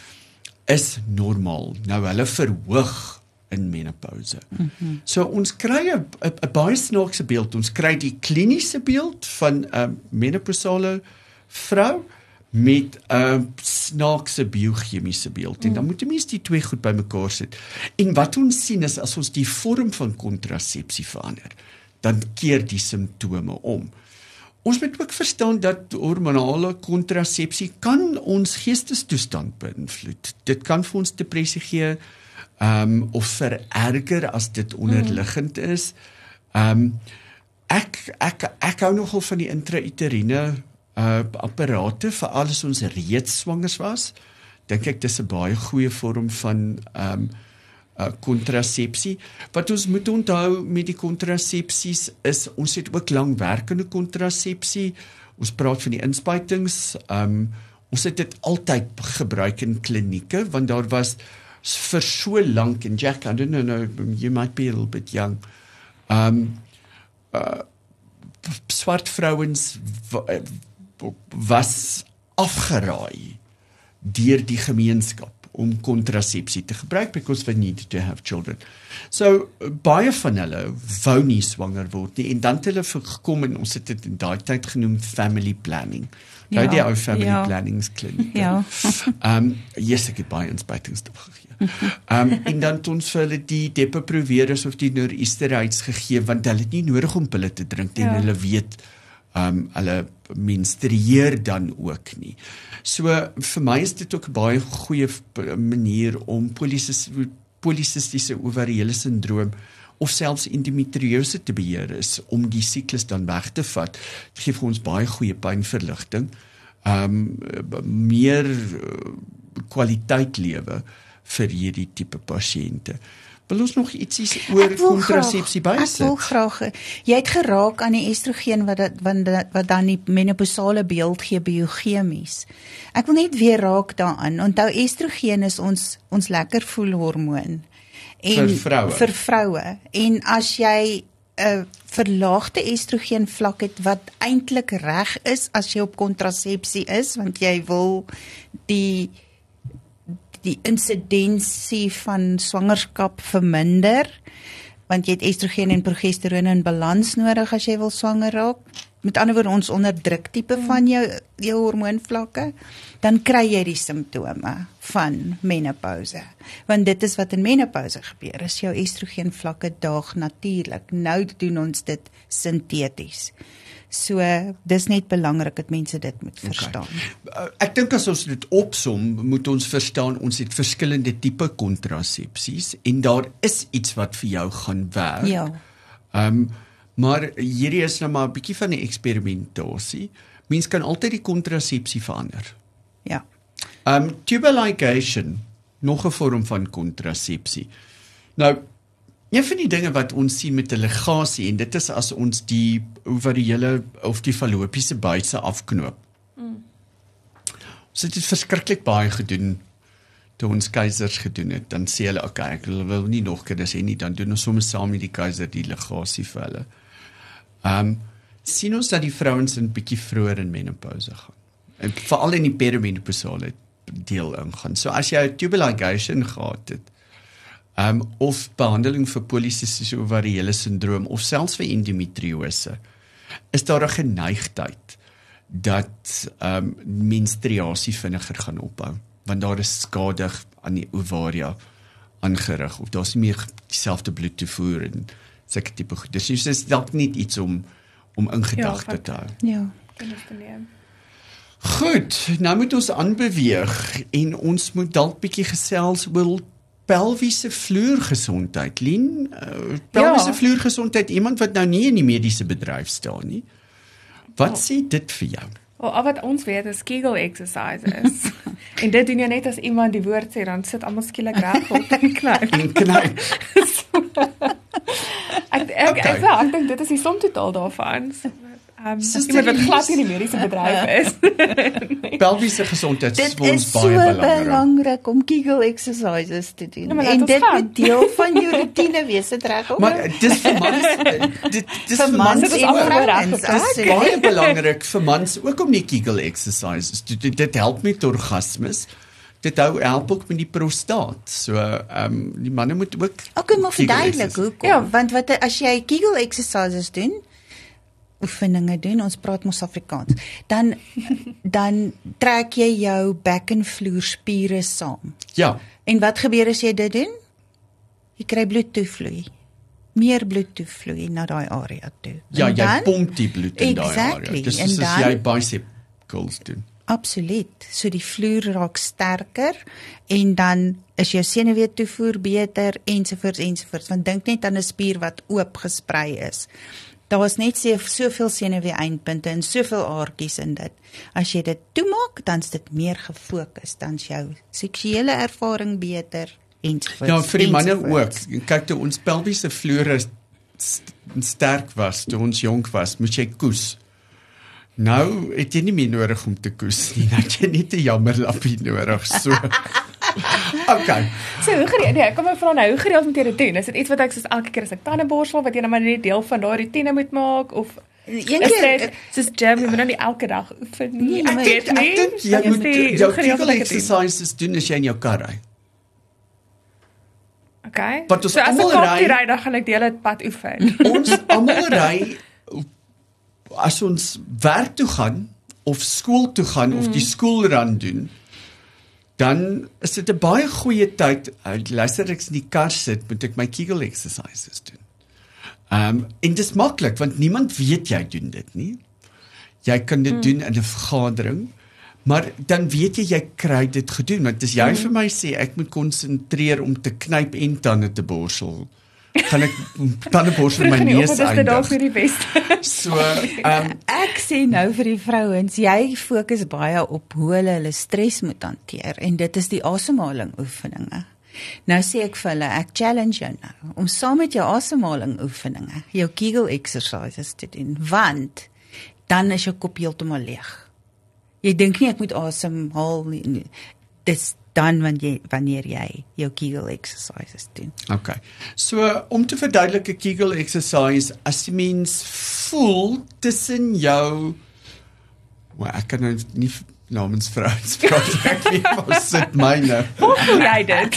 is normaal. Nou hulle verhoog in menopouse. Mm-hmm. So ons kry 'n baie snaakse beeld. Ons kry die kliniese beeld van 'n uh, menopausale vrou met 'n uh, snaakse biochemiese beeld. Mm. En dan moet die mens die twee goed bymekaar sit. En wat ons sien is as ons die vorm van kontrasepsie verander, dan keer die simptome om. Ons moet ook verstaan dat hormonale kontrasepsie kan ons geestestoestand beïnvloed. Dit kan vir ons depressie gee, um, of vererger as dit onderliggend is. Um, ek, ek, ek hou nogal van die intrauteriene uh, apparate, veral as ons reeds swangers was. Dink ek dis 'n baie goeie vorm van um, Uh, kontrasepsie. Wat ons moet onthou met die kontrasepsies is, ons het ook langwerkende kontrasepsie, ons praat van die inspuitings, um, ons het dit altyd gebruik in klinieke, want daar was vir so lank, en Jack, I don't know, no, you might be a little bit young, um, uh, swart vrouens was afgeraai deur die gemeenskap om kontrasepsie te gebruik, because we need to have children. So, baie van hulle wou nie swanger word nie, en dan het hulle gekom, en ons het dit in daai tyd genoem family planning. Nou ja, die ou family ja. planningskliniek. Ja. um, yes, ek het baie inspuitingsstof gegee. um, en dan het ons vir hulle die Depo-Provera of die Noresteroids gegee, want hulle het nie nodig om pille te drink, en ja. hulle weet, um, hulle menstrueer dan ook nie. So, vir my is dit ook 'n baie goeie manier om polycystiese ovariële syndroom of selfs endometriose te beheer is, om die siklus dan weg te vat. Dit gee vir ons baie goeie pynverligting, um, meer kwaliteit lewe vir hierdie tipe pasiënte. Wil ons nog ietsie oor kontrasepsie bysit? Ek wil graag, jy het geraak aan die estrogen wat, dat, wat, wat dan die menopausale beeld gee biochemies. Ek wil net weer raak daaraan. Onthou, estrogen is ons, ons lekker voel hormoon. En, vir vroue. Vir vroue. En as jy 'n uh, verlaagde estrogen vlak het, wat eintlik reg is as jy op kontrasepsie is, want jy wil die die insidensie van swangerskap verminder, want jy het estrogen en progesteroon in balans nodig as jy wil swanger raak. Met ander woorde, ons onderdruk tipe van jou, jou hormoonvlakke, dan kry jy die simptome van menopause. Want dit is wat in menopause gebeur, is jou estrogen vlakke daag natuurlik. Nou doen ons dit sinteties. So, dis net belangrik dat mense dit moet verstaan. Okay. Ek dink as ons dit opsom, moet ons verstaan, ons het verskillende tipe kontrasepsies, en daar is iets wat vir jou gaan werk. Ja. Um, maar hierdie is nou maar 'n bietjie van 'n eksperimentasie. Mens kan altyd die kontrasepsie verander. Ja. Um, tubal ligation, nog 'n vorm van kontrasepsie. Nou, een van die dinge wat ons sien met 'n ligasie, en dit is as ons die ovariële of die fallopiese buise afknoop. Mm. Ons het dit verskriklik baie gedoen, toe ons keisers gedoen het. Dan sê hulle, okay, ek wil nie nog kinders hê nie, dan doen ons soms saam met die keiser die ligasie vir hulle. Um, sien ons dat die vrouens 'n bietjie vroeër in menopause gaan. En veral in die perimenopausale deel ingaan. So as jy 'n tubal ligation gehad het, Um, of behandeling vir polycystiese ovariële syndroom, of selfs vir endometriose, is daar 'n geneigtheid dat um, menstruasie vinniger gaan ophou, want daar is skade aan die ovaria aangerig of daar's nie meer dieselfde bloedtoevoer en sulke tipe goed. Dus dit is dalk nie iets om om in gedagte Ja, te hou. Ja. Kennis te neem. Goed, nou moet ons aanbeweeg en ons moet dalk bietjie gesels oor pelviese vloergesondheid. Lien, uh, pelviese Ja. vloergesondheid, iemand wat nou nie in die mediese bedryf staan nie. Wat oh. sê dit vir jou? Wel, al wat ons weet is Kegel exercises. En dit doen jy net as iemand die woord sê, dan sit almal skielik regop en knyp. En knyp. Ek ek Okay. ek, ek, ek dink dit is die som totaal daarvan. So, um, Suster iemand wat Elise? glad in die mediese bedryf is. Pelviese gesondheid is Dit vir ons is so baie belangrik. belangrik om Kegel exercises te doen. Nou, maar laat en ons dit gaan. moet deel van jou routine wees, dit reg op. Maar dis vir mans, dit dis Vir vir mans mans is en allemaal ook. reg vrouens. gepraat. Dit is baie belangrik vir mans ook om die Kegel exercises te doen. Dit help met orgasmes. Dit hou help ook met die prostaat. So, ehm um, die manne moet ook Okay, maar Kegel verduidelik exercise. hoekom. Ja. Want wat as jy Kegel exercises doen, oefeninge doen, ons praat mos Afrikaans, dan dan trek jy jou bekkenvloerspiere saam. Ja, En wat gebeur as jy dit doen? Jy kry bloed toevloei. Meer bloed toevloei na daai area toe. ja, En jy dan- pomp die bloed in daai Exactly. area. Dis En soos as dan- jy bicep curls doen. Absoluut. So die vloer raak sterker en dan is jou senuwee toevoer beter ensovoorts ensovoorts. Want dink net aan 'n spier wat oop gesprei is. Daar is net so- soveel senuwee eindpunte en soveel aardjies in dit. As jy dit toemaak, dan is dit meer gefokus, dan is jou seksuele ervaring beter ensovoorts. Ja, vir die manne ook. ensovoorts. Kyk, toe ons pelviese vloere st sterk was, toe ons jonk was, moet jy koes. Nou het jy nie meer nodig om te koes nie. Nou het jy net 'n jammerlappie nodig. So. Okay. So, hoe gereeld, nee, kom maar vra nou, hoe gereeld moet jy dit doen? Is dit iets wat ek soos elke keer as ek tande borsel, wat jy nou maar net deel van daai rutine moet maak, of Een is keer, dit soos gym, jy moet nou nie elke dag oefen nie? Nee, Ek maar weet Ek nie. dink jy Wat is moet die- jou hoe gereeld Kegel moet ek dit doen? exercises doen as jy in jou kar ry. Okay. Want ons so as ek almal op die ry- ry, dan gaan ek die hele pad oefen. Ons almal ry as ons werk toe gaan of skool toe gaan mm. of die skoolrun doen, dan is dit 'n baie goeie tyd. Luister, ek in die kar sit, moet ek my Kegel exercises doen. Ehm um, en dit is maklik want niemand weet jy doen dit nie. Jy kan dit mm. doen in 'n vergadering, maar dan weet jy jy kry dit gedoen. Want as jy mm. vir my sê ek moet konsentreer om te knyp en tande te borsel, gaan ek tande borsel in my Vroeg in die neus oggend is dit dalk eindig. nie die beste. So, ehm um, Ek sê nou vir die vrouens, jy fokus baie op hoe hulle hulle stres moet hanteer en dit is die asemhaling oefeninge. Nou sê ek vir hulle, ek challenge jou nou om saam met jou asemhaling oefeninge, jou Kegel exercises te doen, want dan is jou kop heeltemal leeg. Jy dink nie ek moet asemhaal nie. nie. Dis dan wanneer jy wanneer jy jou Kegel exercises doen. okay. So om te verduidelik 'n Kegel exercise, as jy mens voel tussen jou, well, ek kan nou nie namens vrouens praat, ek weet wat sit myne. Hoe voel jy dit?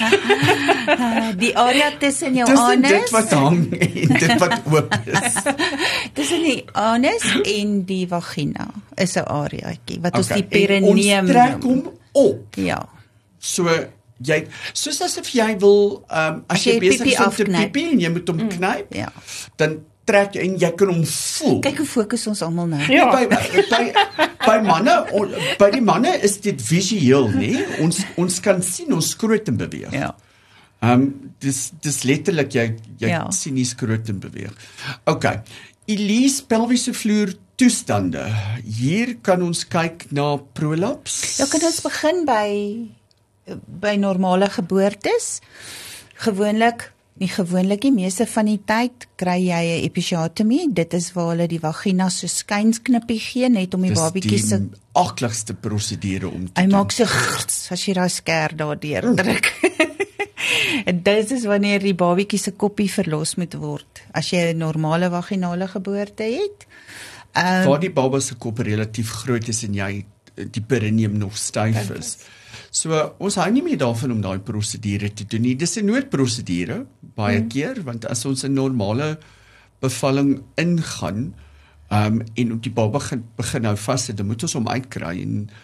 Uh, die area tussen jou Tussen anus, dit wat hang en dit wat oop is. tussen die anus en die vagina is 'n areaatjie wat ons Okay, die en perineum ons trek noem. hom op. Ja. So jy soos asof jy wil ehm um, as, As jy jy besig piepie is om te afknyp. piepie en jy moet hom knyp, Ja. dan trek jy en jy kan hom voel. Kyk hoe fokus ons almal nou. Ja. By, by by manne on, by die manne is dit visueel, nê? Ons ons kan sien ons skrotum beweeg. Ja. Ehm um, dis dis letterlik jy jy Ja. sien die skrotum beweeg. Okay. Elise, pelviese vloer toestande. Hier kan ons kyk na prolaps. Ja, kan ons begin by by normale geboortes. Gewoonlik, nie gewoonlik nie, meeste van die tyd kry jy 'n episiotomie. Dit is waar hulle die vagina so skynsknippie gee net om die Dis babatjie se die akligste prosedure om te hy doen. maak so grrts as jy daai sker daardeur druk. En dit is wanneer die babatjie se koppie verlos moet word as jy 'n normale vaginale geboorte het. Um, Waar die baba se kop relatief groot is en jy die perineum nog styf is. So ons hou nie meer daarvan om daai prosedure te doen nie. Dis 'n noodprosedure baie hmm. keer, want as ons 'n normale bevalling ingaan, um, en op die baba begin, begin nou vas sit, dan moet ons hom uitkry en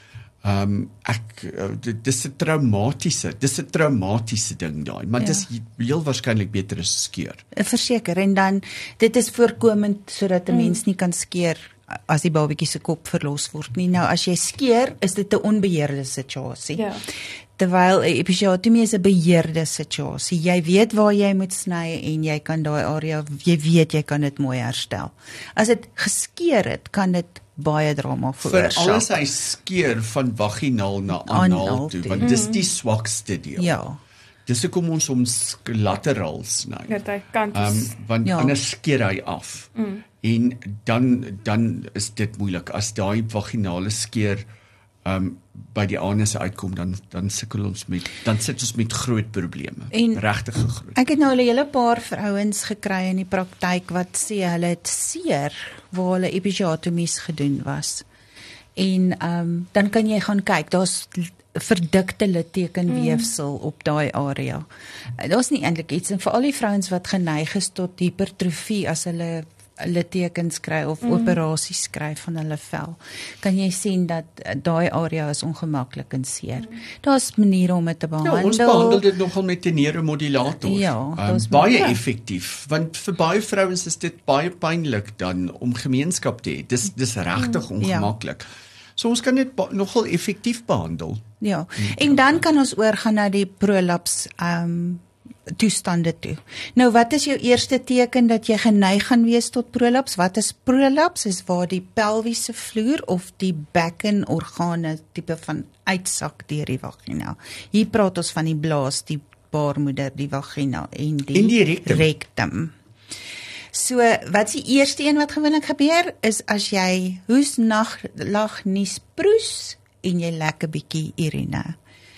Ehm um, ek uh, dit dis 'n traumatiese, dis 'n traumatiese ding daai, maar Ja. dis heel waarskynlik beter as skeur. Verseker, en dan, dit is voorkomend sodat 'n mens nie kan skeer as die babatjie se kop verlos word nie. Nou, as jy skeer, is dit 'n onbeheerde situasie. Ja. Terwyl 'n episiotomie is 'n beheerde situasie. Jy weet waar jy moet sny en jy kan daai area, jy weet jy kan dit mooi herstel. As dit geskeer het, kan dit baie drama Vir alles veroorsaak. hy skeur van vaginaal na Anaal anaal toe, toe. want dis die swakste deel. Ja. Dis hoekom ons hom sk- lateraal sny. Dat hy kant Um, is. want Ja. anders skeer hy af. Mm. En dan dan is dit moeilik as daai vaginale skeer um by die anus uitkom, dan dan sukkel ons met dan sit ons met groot probleme. En- Regtig groot. Ek het nou al 'n hele paar vrouens gekry in die praktyk wat sê hulle het seer waar hulle episiotomies gedoen was. En um, dan kan jy gaan kyk, daar's verdikte littekenweefsel mm. op daai area. Daar's nie eintlik iets, en veral die vrouens wat geneig is tot hipertrofie as hulle littekens kry of mm. operasies kry van hulle vel, kan jy sien dat daai area is ongemaklik en seer. Mm. Daar's maniere om dit te behandel. Ja, ons behandel dit nogal met 'n neuromodulator. Ja, um, daar's baie ja. effektief, want vir baie vrouens is dit baie pynlik dan om gemeenskap te hê. Dis dis regtig Mm, ongemaklik. Ja. So ons kan dit nogal effektief behandel. Ja, en dan kan ons oorgaan na die prolaps um, toestande toe. Nou, wat is jou eerste teken dat jy geneig gaan wees tot prolaps? Wat is prolaps? Is waar die pelviese vloer of die bekkenorgane tipe van uitsak deur die vagina. Hier praat ons van die blaas, die baarmoeder, die vagina en die, En die rectum. rectum. So, wat is die eerste een wat gewoonlik gebeur, is as jy hoes, nag, lag, nies, proes, en jy lekker bietjie urine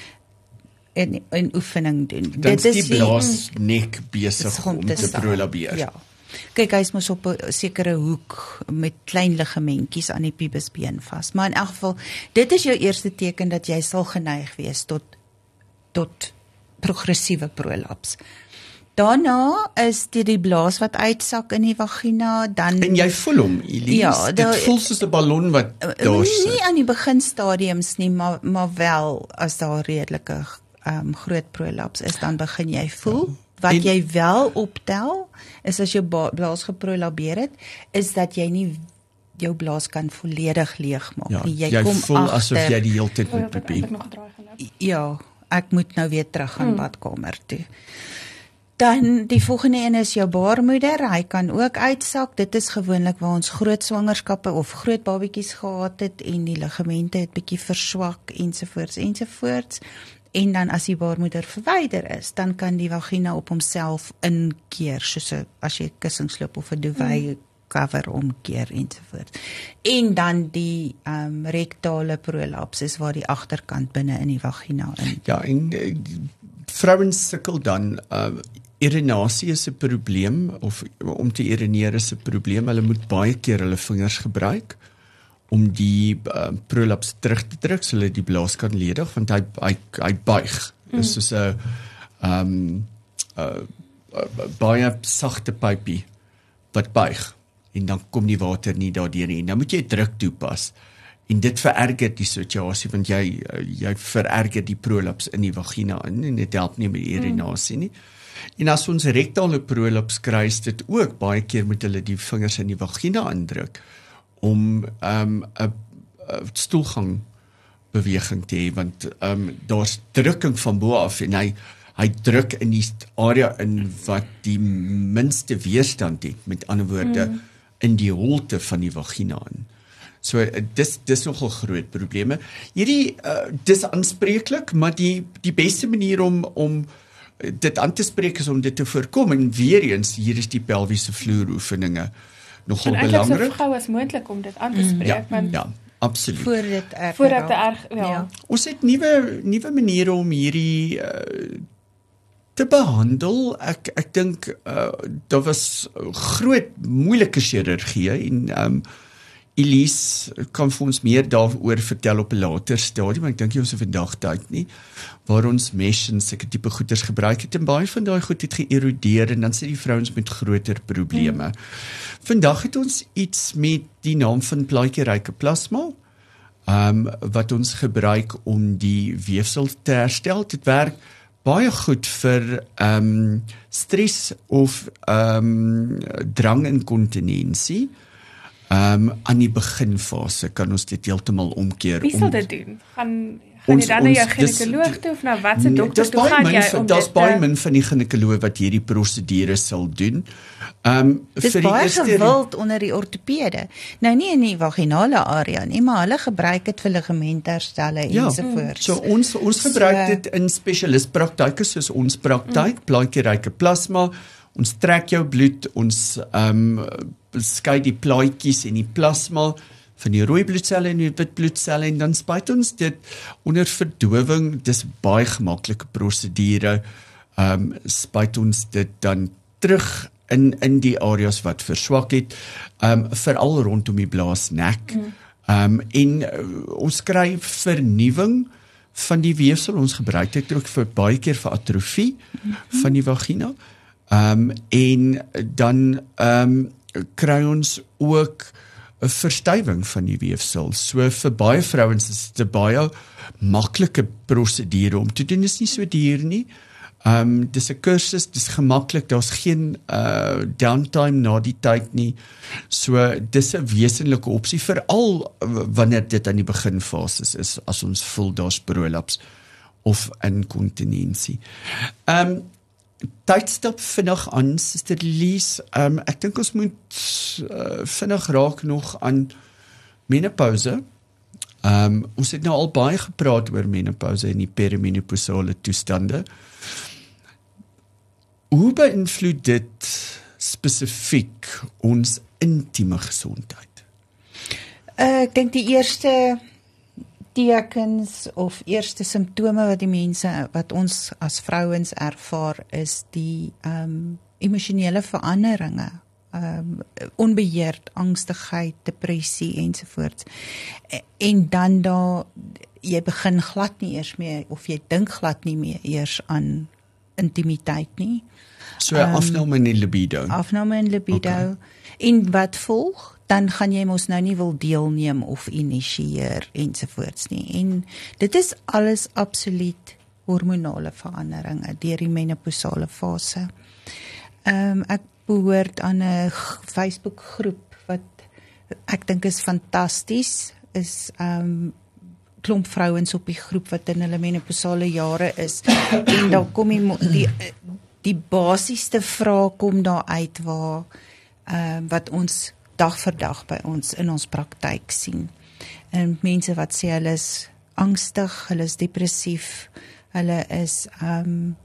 in, in oefening doen. Dan is die blaas nek Dis besig om om te te staan. prolabeer. Ja. Kyk, hy is mos op 'n sekere hoek met klein ligamentjies aan die pubisbeen vas. Maar in elk geval, dit is jou eerste teken dat jy sal geneig wees tot tot progressiewe prolaps. Daarna is dit die blaas wat uitsak in die vagina, dan En jy voel hom, Elise. Ja, dit daar- voel soos 'n ballon wat daar nie sit. aan die beginstadiums nie, maar maar wel as daar redelike um, groot prolaps is, dan begin jy voel. Ja. Wat En- jy wel optel, is as jou ba- blaas geprolabeer het, is dat jy nie jou blaas kan volledig leegmaak Ja, nie. Jy, jy kom voel asof agter, jy die hele tyd Oh, moet dat het piepie. eintlik nog gedraai geloop. ja, ek moet nou weer terug gaan mm. badkamer toe. Dan die volgende een is jou baarmoeder, hy kan ook uitsak. Dit is gewoonlik waar ons groot swangerskappe of groot babatjies gehad het en die ligamente het bietjie verswak ensovoorts ensovoorts. En dan as die baarmoeder verwyder is, dan kan die vagina op homself inkeer, soos 'n as jy 'n kussingsloop of 'n duvet mm. cover omkeer ensovoorts. En dan die um, rektale prolaps is waar die agterkant binne in die vagina in. Ja, en uh, vrouens sukkel dan uh, urinasie is 'n probleem of om te urineer is 'n probleem. Hulle moet baie keer hulle vingers gebruik om die uh, prolaps terug te druk sodat die blaas kan ledig, want hy hy hy buig. Mm. Dis soos 'n um, uh, uh, baie sagte pypie wat buig en dan kom die water nie daardeur nie. Nou moet jy druk toepas. En dit vererger die situasie, want jy jy vererger die prolaps in die vagina in en dit help nie met die urinasie nie. En as ons rektale prolaps kry, is dit ook baie keer moet hulle die vingers in die vagina indruk om 'n um, 'n stoelgang beweging te hê, want um, daar's drukking van bo af en hy hy druk in die area in wat die minste weerstand het, met ander woorde mm. in die holte van die vagina in. So uh, dis dis nogal groot probleme. Hierdie uh, dis aanspreeklik, maar die die beste manier om om dit aan te spreek is om dit te voorkom, en weer eens hier is die pelviese vloeroefeninge nogal En eintlik so belangrik. gou as moontlik om dit aan te spreek, Ja, want ja, absoluut. Voor dit erg voordat dit raak. erg ja. Ja. Ons het nuwe nuwe maniere om hierdie uh, te behandel. Ek ek dink uh, daar was groot moeilike chirurgie en um, Elise kan vir ons meer daaroor vertel op 'n later stadium. Ek dink jy ons het vandag tyd nie waar ons mesh en sulke tipe goeders gebruik het en baie van daai goed het geërodeer en dan sit die vrouens met groter probleme. Hmm. Vandag het ons iets met die naam van plaatjieryke plasma. um, wat ons gebruik om die weefsel te herstel. Dit werk baie goed vir um, stres of um, dranginkontinensie. Um, aan die beginfase kan ons dit heeltemal omkeer. Wie sal dit doen? Gaan Gaan jy dan na jou ginekoloog toe of na watse dokter toe gaan jy om dit? Daar's baie min van die ginekoloog wat hierdie prosedure sal doen. Um, Dit is baie gewild onder die ortopede. Nou nie in die vaginale area nie, maar hulle gebruik dit vir ligamenterstelle ja, ensovoorts. So ons ons gebruik so, dit in spesialistpraktyke soos ons praktyk, mm. plaatjieryke plasma. Ons trek jou bloed, ons um, skei die plaatjies en die plasma van die rooi bloedselle en die wit bloedselle en dan spuit ons dit onder verdowing. Dis baie gemaklike prosedure. Um, spuit ons dit dan terug in in die areas wat verswak het, um, veral rondom die blaasnek. Mm. Um, en uh, ons kry vernuwing van die weefsel. Ons gebruik dit ook vir baie keer vir atrofie mm-hmm. van die vagina. Um, en dan um, kry ons ook 'n verstywing van die weefsel. So vir baie vrouens is dit 'n baie maklike prosedure om te doen. Dit is nie so duur nie. Um, dis 'n kursus, dis gemaklik, daar's geen uh, downtime na die tyd nie. So dis 'n wesenlike opsie veral wanneer dit aan die beginfases is, as ons voel daar's prolaps of inkontinensie. Um, Tydstip vinnig aan, Suster Lies. Um, ek dink ons moet uh, vinnig raak nog aan menopouse. Um, ons het nou al baie gepraat oor menopouse en die perimenopausale toestande. Hoe beïnvloed dit spesifiek ons intieme gesondheid? Uh, ek dink die eerste tekens of eerste simptome wat die mense, wat ons as vrouens ervaar, is die um, emosionele veranderinge, um, onbeheerd, angstigheid, depressie ensovoorts. En dan daar, jy begin glad nie eers meer, of jy dink glad nie meer eers aan intimiteit nie. So um, afname in die libido. Afname in libido. Okay. En wat volg? Dan gaan jy mos nou nie wil deelneem of initieer ensovoorts nie. En dit is alles absoluut hormonale veranderinge deur die menopausale fase. Um, ek behoort aan 'n Facebook groep wat ek dink is fantasties, is um, klomp vrouens op die groep wat in hulle menopausale jare is. En daar kom die, die, die basieste vraag kom daar uit waar um, wat ons dag vir dag by ons in ons praktyk sien. En mense wat sê hulle is angstig, hulle is depressief, hulle is um,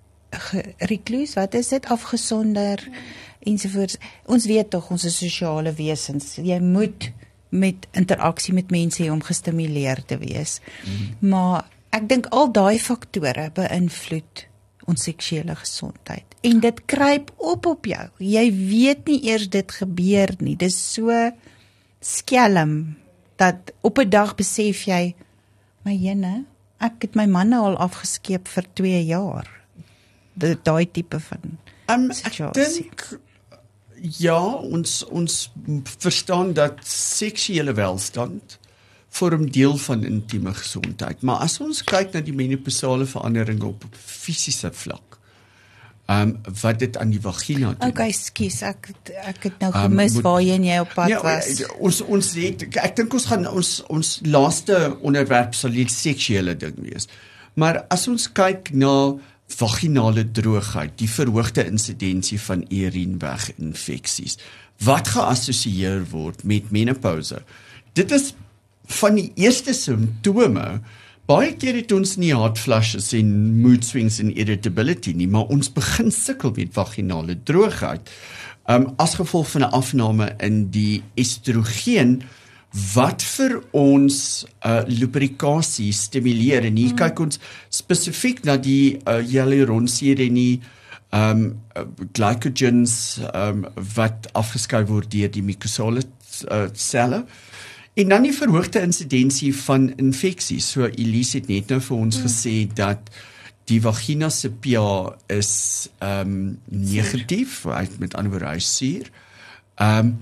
reclus, wat is dit, afgesonder, ensovoorts. Ons weet tog, ons is sosiale wesens. Jy moet met interaksie met mense hê om gestimuleer te wees. Mm. Maar ek dink al daai faktore beïnvloed ons seksuele gesondheid. En dit kruip op op jou. Jy weet nie eers dit gebeur nie. Dit is so skelm, dat op 'n dag besef jy, my jene, ek het my man nou al afgeskeep vir twee jaar. Daai tipe van um, ek dink, ja, ons, ons verstaan dat seksuele welstand vorm deel van intieme gesondheid. Maar as ons kyk na die menopausale veranderinge op fisiese vlak, um, wat dit aan die vagina doen. Okay, skus, ek, ek het nou gemis um, waarheen jy op pad ja, was. Ons, ons het, ek dink ons gaan, ons, ons laaste onderwerp sal die seksuele ding wees. Maar as ons kyk na vaginale droogheid, die verhoogde insidensie van urineweginfeksies, wat geassosieer word met menopouse, dit is van die eerste simptome. Baie keer het ons nie hot flushes en mood swings en irritability nie, maar ons begin sukkel met vaginale droogheid, um, as gevolg van 'n afname in die estrogen, wat vir ons uh, lubrikasie stimuleer. En hier mm. kyk ons spesifiek na die uh, hyaluronsuur en die um, uh, glycogens um, wat afgeskei word deur die mukosale uh, selle. En dan die verhoogde insidensie van infeksies. So Elise het net nou vir ons mm. gesê dat die vagina se pH is um, negatief, met ander woorde hy is suur. Um,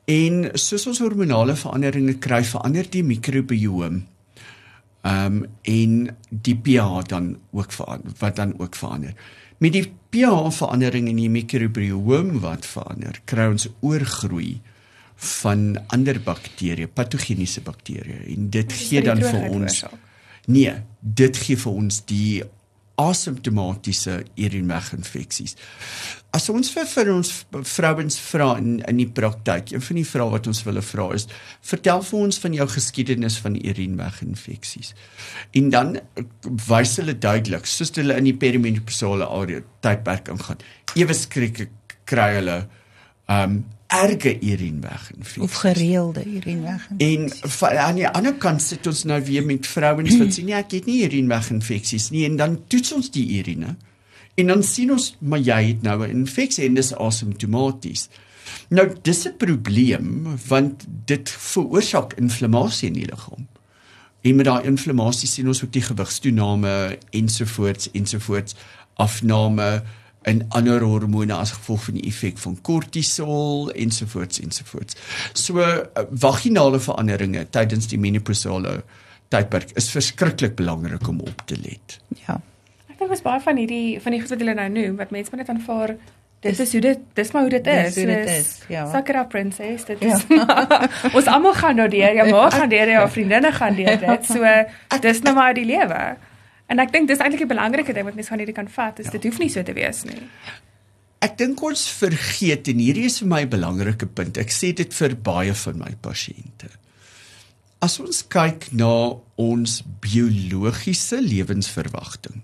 En soos ons hormonale veranderinge kry, verander die mikrobioom. Um, en die pH dan ook verander, wat dan ook verander. Met die pH-verandering in die mikrobioom wat verander, kry ons oorgroei van ander bakterieë, patogeniese bakterieë. En dit gee dan vir ons, nee, dit gee vir ons die asymptomatiese urineweginfeksies. As ons vir, vir ons vrouens vra in, in die praktyk, een van die vrae wat ons wille vra is, vertel vir ons van jou geskiedenis van urineweginfeksies. En dan wys hulle duidelik, soos hulle in die perimenopausale tydperk ingaan, ewe skrik kry hulle um, erge urineweginfeksies. Of gereelde urineweginfeksies. En aan die ander kant sit ons nou weer met vrouens wat sê, nee, ek het nie urineweginfeksies nie, en dan toets ons die urine, en dan sien ons, maar jy het nou 'n infeksie, en dis asymptomaties. Nou, dis 'n probleem, want dit veroorsaak inflammasie in die liggaam. En met daai inflammasie sien ons ook die gewigstoename, ensovoorts, ensovoorts, afname, en ander hormone as gevolg van die effek van kortisol, ensovoorts, ensovoorts. So, uh, vaginale veranderinge tydens die menopausale tydperk is verskriklik belangrik om op te let. Ja. Ek dink was baie van hierdie, van die goed wat julle nou noem, wat mense maar net aanvaar, dit is hoe dit, dis maar hoe dit is. Dis hoe dit is, ja. Suck it up, princess, dit is, ja. Ons almal gaan nou deur, jou ma gaan deur, jou vriendinne gaan deur dit, so, dis nou maar die lewe. En ek dink dis eintlik 'n belangrike ding wat mense van hierdie kan vat, is ja. Dit hoef nie so te wees nie. Ek dink ons vergeet, en hierdie is vir my 'n belangrike punt, ek sê dit vir baie van my pasiënte. As ons kyk na ons biologiese lewensverwagting,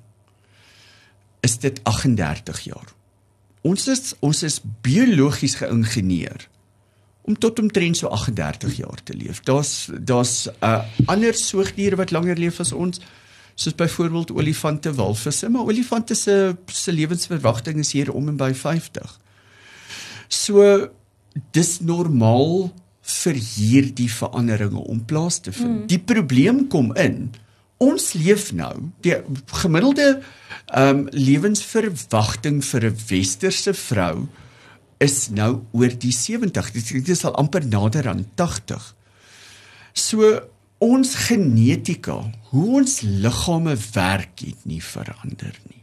is dit agt en dertig jaar. Ons is, ons is biologies geïngineer om tot omtrent so agt en dertig jaar te leef. Daar's daar's uh, ander soogdiere wat langer leef as ons, soos byvoorbeeld olifante, walvisse, maar olifante se se lewensverwagting is hier om en by vyftig. So, dis normaal vir hierdie veranderinge om plaas te vind. Hmm. Die probleem kom in, ons leef nou, die gemiddelde um, lewensverwagting vir 'n westerse vrou is nou oor die sewentig, dit is al amper nader aan tagtig. So, ons genetika, hoe ons liggame werk, het nie verander nie.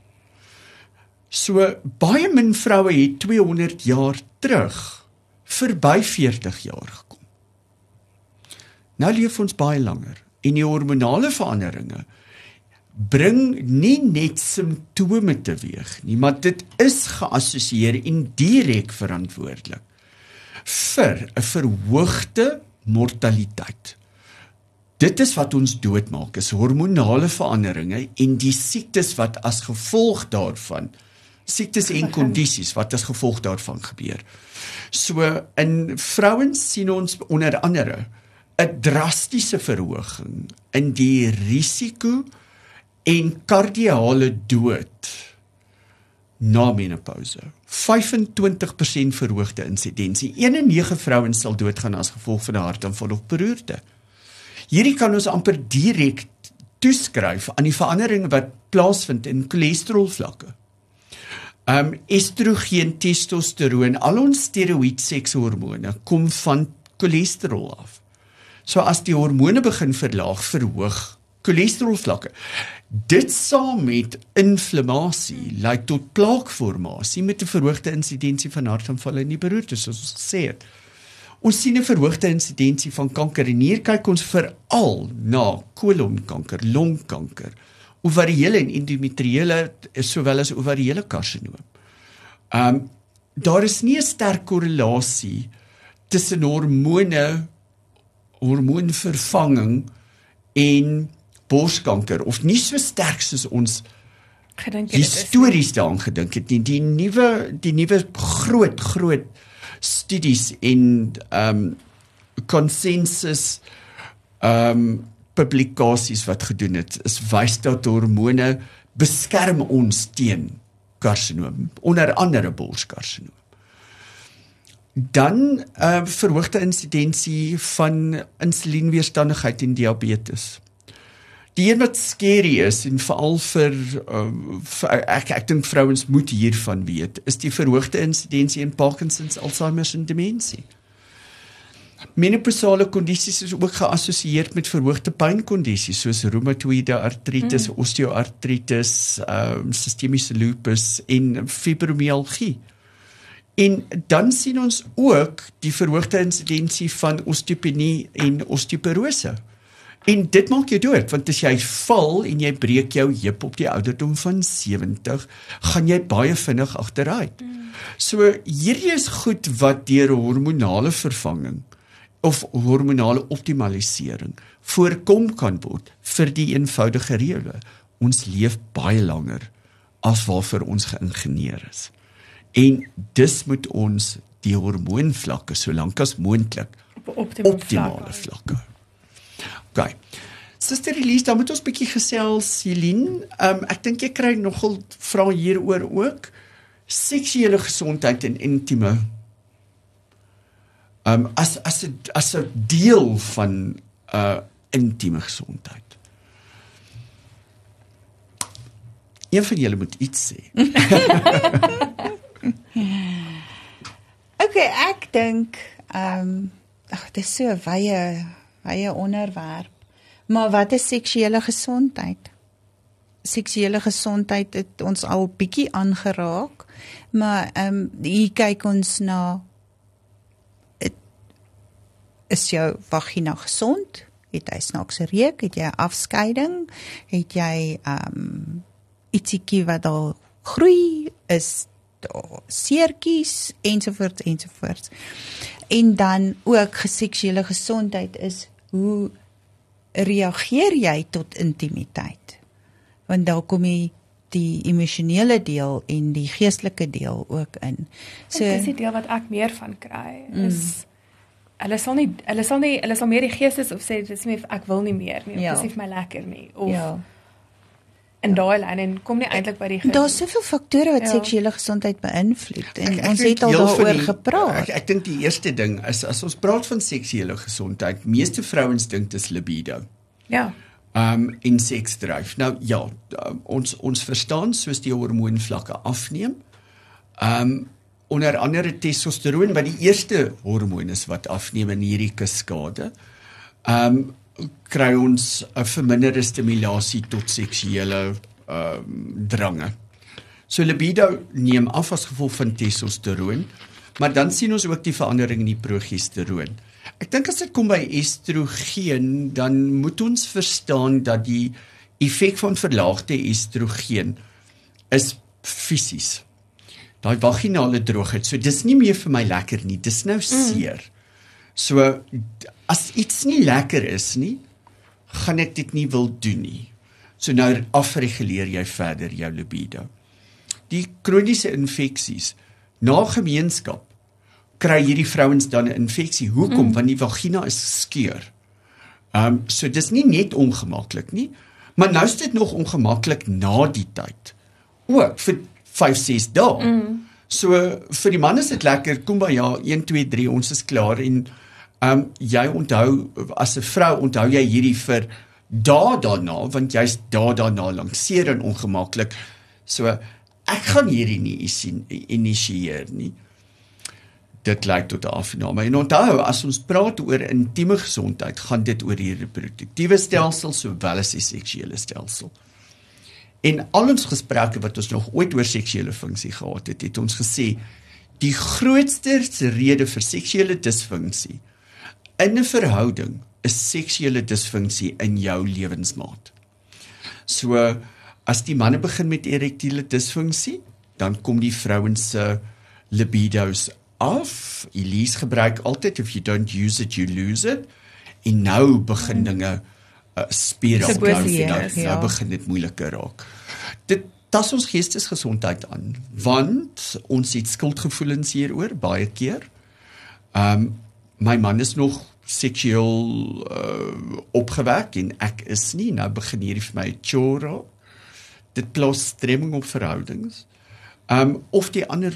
So, baie min vroue het tweehonderd jaar terug verby veertig jaar gekom. Nou leef ons baie langer, en die hormonale veranderinge bring nie net simptome teweeg nie, maar dit is geassosieer en direk verantwoordelik vir 'n verhoogde mortaliteit. Dit is wat ons doodmaak, is hormonale veranderinge en die siektes wat as gevolg daarvan, siektes en kondisies wat as gevolg daarvan gebeur. So, in vrouens sien ons onder andere 'n drastiese verhoging in die risiko en kardiale dood na menopouse. vyf en twintig persent verhoogde insidensie. een in nege vrouens sal doodgaan as gevolg van 'n hartaanval of beroerte. Hierdie kan ons amper direk toeskryf aan die veranderinge wat plaasvind in cholesterolvlakke. Um, estrogen, testosteroon, al ons steroïed sekshormone kom van cholesterol af. So as die hormone begin verlaag, verhoog cholesterolvlakke. Dit saam met inflammasie lei tot plaakformasie met 'n verhoogde insidensie van hartaanvalle en die beroerte, soos ons gesê het. Ons sien 'n verhoogde insidensie van kanker en hier kyk ons veral na kolonkanker, longkanker, ovariële en endometriële sowel as ovariële karsinoom. Um, daar is nie 'n sterk korrelasie tussen hormone, hormoonvervanging en borskanker, of nie so sterk soos ons gedink histories daaraan gedink het nie. Die nuwe die nuwe groot groot studies en um konsensus um publikasies wat gedoen het, is wys dat hormone beskerm ons teen karsinoom, onder andere borskarsinoom. Dan uh, verhoogde insidensie van insulienweerstandigheid en diabetes. Die een wat scary is, en veral vir, uh, vir ek, ek dink vrouens moet hiervan weet, is die verhoogde insidensie in Parkinsons, Alzheimer's en demensie. Menopausale kondisies is ook geassosieer met verhoogde pynkondisies soos reumatoïde artritis, mm. osteoartritis, um, sistemiese lupus en fibromialgie. En dan sien ons ook die verhoogde insidensie van osteopenie en osteoporose. En dit maak jou dood, want as jy val en jy breek jou heup op die ouderdom van sewentig, gaan jy baie vinnig agteruit. Mm. So hierdie is goed wat deur hormonale vervanging of hormonale optimalisering voorkom kan word vir die eenvoudige rede. Ons leef baie langer as waarvoor ons geïngineer is. En dis moet ons die hormoonvlakke so lank as moontlik op optimale, optimale vlakke. OK. Suster Elise, dan moet ons bietjie gesels, Helene. Um, ek dink jy kry nogal vrae hieroor ook. Seksuele gesondheid en intieme. Um, as as 'n as 'n deel van uh intieme gesondheid. Een van julle moet iets sê. Okay, ek dink ehm ag dis so 'n wye wye onderwerp. Maar wat is seksuele gesondheid? Seksuele gesondheid het ons al bietjie aangeraak, maar ehm um, hier kyk ons na het, is jou vagina gesond? Het hy snaakse reuk? Het jy 'n afskeiding? Het jy ehm um, ietsiekie wat al groei? Is daar seertjies ensovoorts ensovoorts. En dan ook seksuele gesondheid is hoe reageer jy tot intimiteit? Want daar kom jy die emosionele deel en die geestelike deel ook in. So dis die deel wat ek meer van kry is mm. hulle sal nie hulle sal nie hulle sal meer die geestes of sê dis nie ek wil nie meer nie, ja. Dis nie vir my lekker nie of ja. En daai lyn en kom nie eintlik by die ge- Daar's soveel faktore wat ja. seksuele gesondheid beïnvloed en ek, ek ons het al daaroor gepraat. Ek, ek dink die eerste ding is as ons praat van seksuele gesondheid, meeste vrouens dink dis libido. Ja. Um en seksdryf. Nou ja, um, ons ons verstaan soos die hormoonvlakke afneem. Um onder andere testosteroon wat die eerste hormoon is wat afneem in hierdie kaskade. Um kry ons 'n verminderde stimulasie tot seksuele um, drange. So libido neem af as gevolg van testosteroon, maar dan sien ons ook die verandering in die progesteroon. Ek dink as dit kom by estrogen, dan moet ons verstaan dat die effek van verlaagde estrogen is fisies. Daai vaginale droogheid, so dis nie meer vir my lekker nie, dis nou seer. Mm. So as iets nie lekker is nie, gaan ek dit nie wil doen nie. So nou afreguleer jy verder jou libido. Die kroniese infeksies, na gemeenskap, kry hierdie vrouens dan 'n infeksie. Hoekom? Mm. Want die vagina is skeur. Um, so dis nie net ongemaklik nie, maar nou is dit nog ongemaklik na die tyd. Ook vir vyf, ses dae. Mm. So vir die man is dit lekker, kom by ja, een, twee, drie, ons is klaar en Um, jy onthou, as 'n vrou onthou jy hierdie vir dae daarna, want jy's dae daarna lank seer en ongemaklik. So, ek gaan hierdie nie initieer nie. Dit lyk tot 'n afname. En onthou, as ons praat oor intieme gesondheid, gaan dit oor die reproduktiewe stelsel sowel as die seksuele stelsel. En al ons gesprekke wat ons nog ooit oor seksuele funksie gehad het, het ons gesê, die grootste rede vir seksuele disfunksie in 'n verhouding is seksuele disfunksie in jou lewensmaat. So, as die manne begin met erektiele disfunksie, dan kom die vrouens se libido's af. Elise gebruik altyd, if you don't use it, you lose it. En nou begin dinge uh, spiraal. Nou, nou, nou begin dit moeiliker raak. Dit tas ons geestesgesondheid aan, want ons het skuldgevoelens hieroor baie keer. Um, my man is nog seksueel uh, opgewek en ek is nie, nou begin hierdie vir my chore. Dit plaas stremming op verhoudings. Um, of die ander,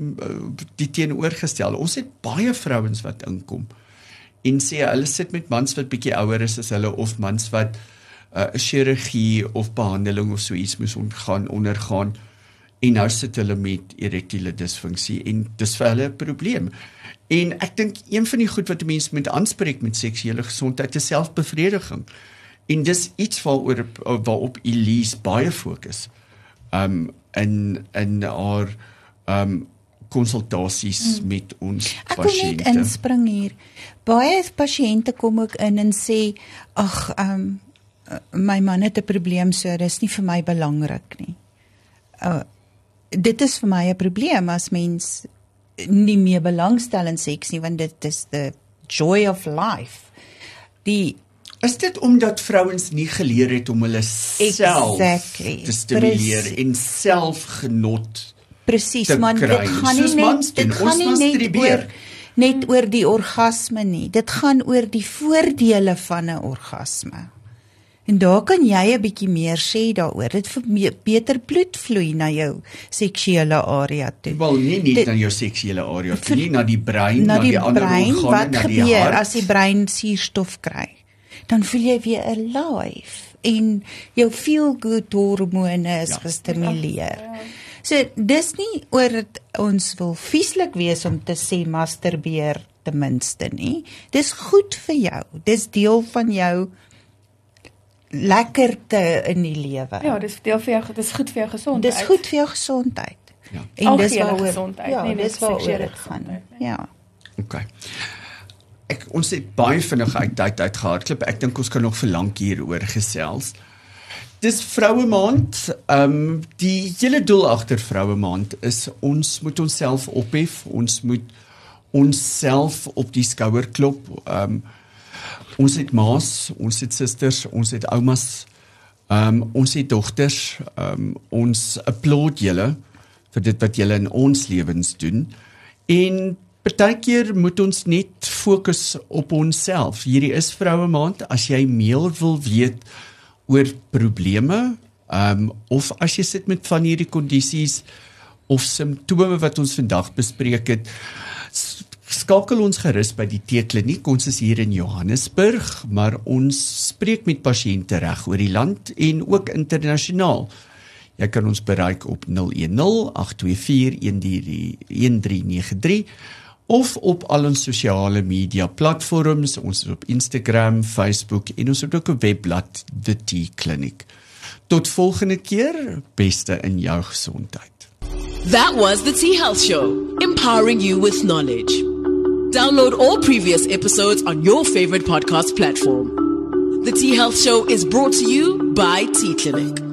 die teenoorgestelde. Ons het baie vrouens wat inkom en sê, hulle sit met mans wat bietjie ouer is as hulle, of mans wat 'n uh, chirurgie of behandeling of so iets moes ontgaan, ondergaan, en nou sit hulle met erektiele disfunksie, en dis vir hulle 'n probleem. En ek dink een van die goed wat mense moet aanspreek met seksuele gesondheid is selfbevrediging. En dis iets waaroor waarop Elise baie fokus. Um in in haar um konsultasies hmm. met ons ek pasiënte. Ek wil net inspring hier. Baie pasiënte kom ook in en sê, ag, um my man het 'n probleem, so dis nie vir my belangrik nie. Uh, dit is vir my 'n probleem as mens nie meer belangstel in seks nie, want dit is the joy of life. Die Is dit omdat vrouens nie geleer het om hulle self exactly. te stimuleer en selfgenot Presies, te man, kry? dit gaan nie net, dit gaan nie net oor, net oor die orgasme nie, dit gaan oor die voordele van 'n orgasme. En daar kan jy 'n bietjie meer sê daaroor. Dit vir beter bloedvloei na jou seksuele area toe. Wel, nie net dit, na jou seksuele area toe, nie na die brein, na, na die, die ander brein, organe, wat na die gebeur hart. As die brein suurstof kry? Dan voel jy weer alive en jou feel good hormone is ja. gestimuleer. Ja. So dis nie oor het ons wil vieslik wees om te sê masturbeer ten minste nie. Dis goed vir jou. Dis deel van jou lekkerte in die lewe. Ja, dis deel vir jou, dis goed vir jou gesondheid. Dis goed vir jou gesondheid. Ja. En dis waaroor gesondheid, ja, nie dis waaroor dit gaan. Ja. Okay. Ek ons het baie vinnig uit tyd uitgehardloop. Ek dink ons kan nog vir lank hieroor gesels. Dis Vroue Maand. Ehm um, die hele doel agter Vroue Maand is ons moet onsself ophef, ons moet onsself op die skouer klop. Ehm um, ons het ma's, ons het susters, ons het oumas, ehm um, ons het dogters. Ehm um, ons applaud julle vir dit wat julle in ons lewens doen. En partykeer moet ons net fokus op onsself. Hierdie is Vroue Maand. As jy meer wil weet oor probleme, um, of as jy sit met van hierdie kondisies of simptome wat ons vandag bespreek het, skakel ons gerus by die T-kliniek. Ons is hier in Johannesburg, maar ons spreek met pasiënte reg oor die land en ook internasionaal. Jy kan ons bereik op nul een nul, agt twee vier, een drie nege drie of op al ons sosiale media platforms. Ons is op Instagram, Facebook en ons het ook 'n webblad, The T-Clinic. Tot volgende keer, beste in jou gesondheid. That was the T-Health Show, empowering you with knowledge. Download all previous episodes on your favorite podcast platform. The T-Health Show is brought to you by T-Clinic.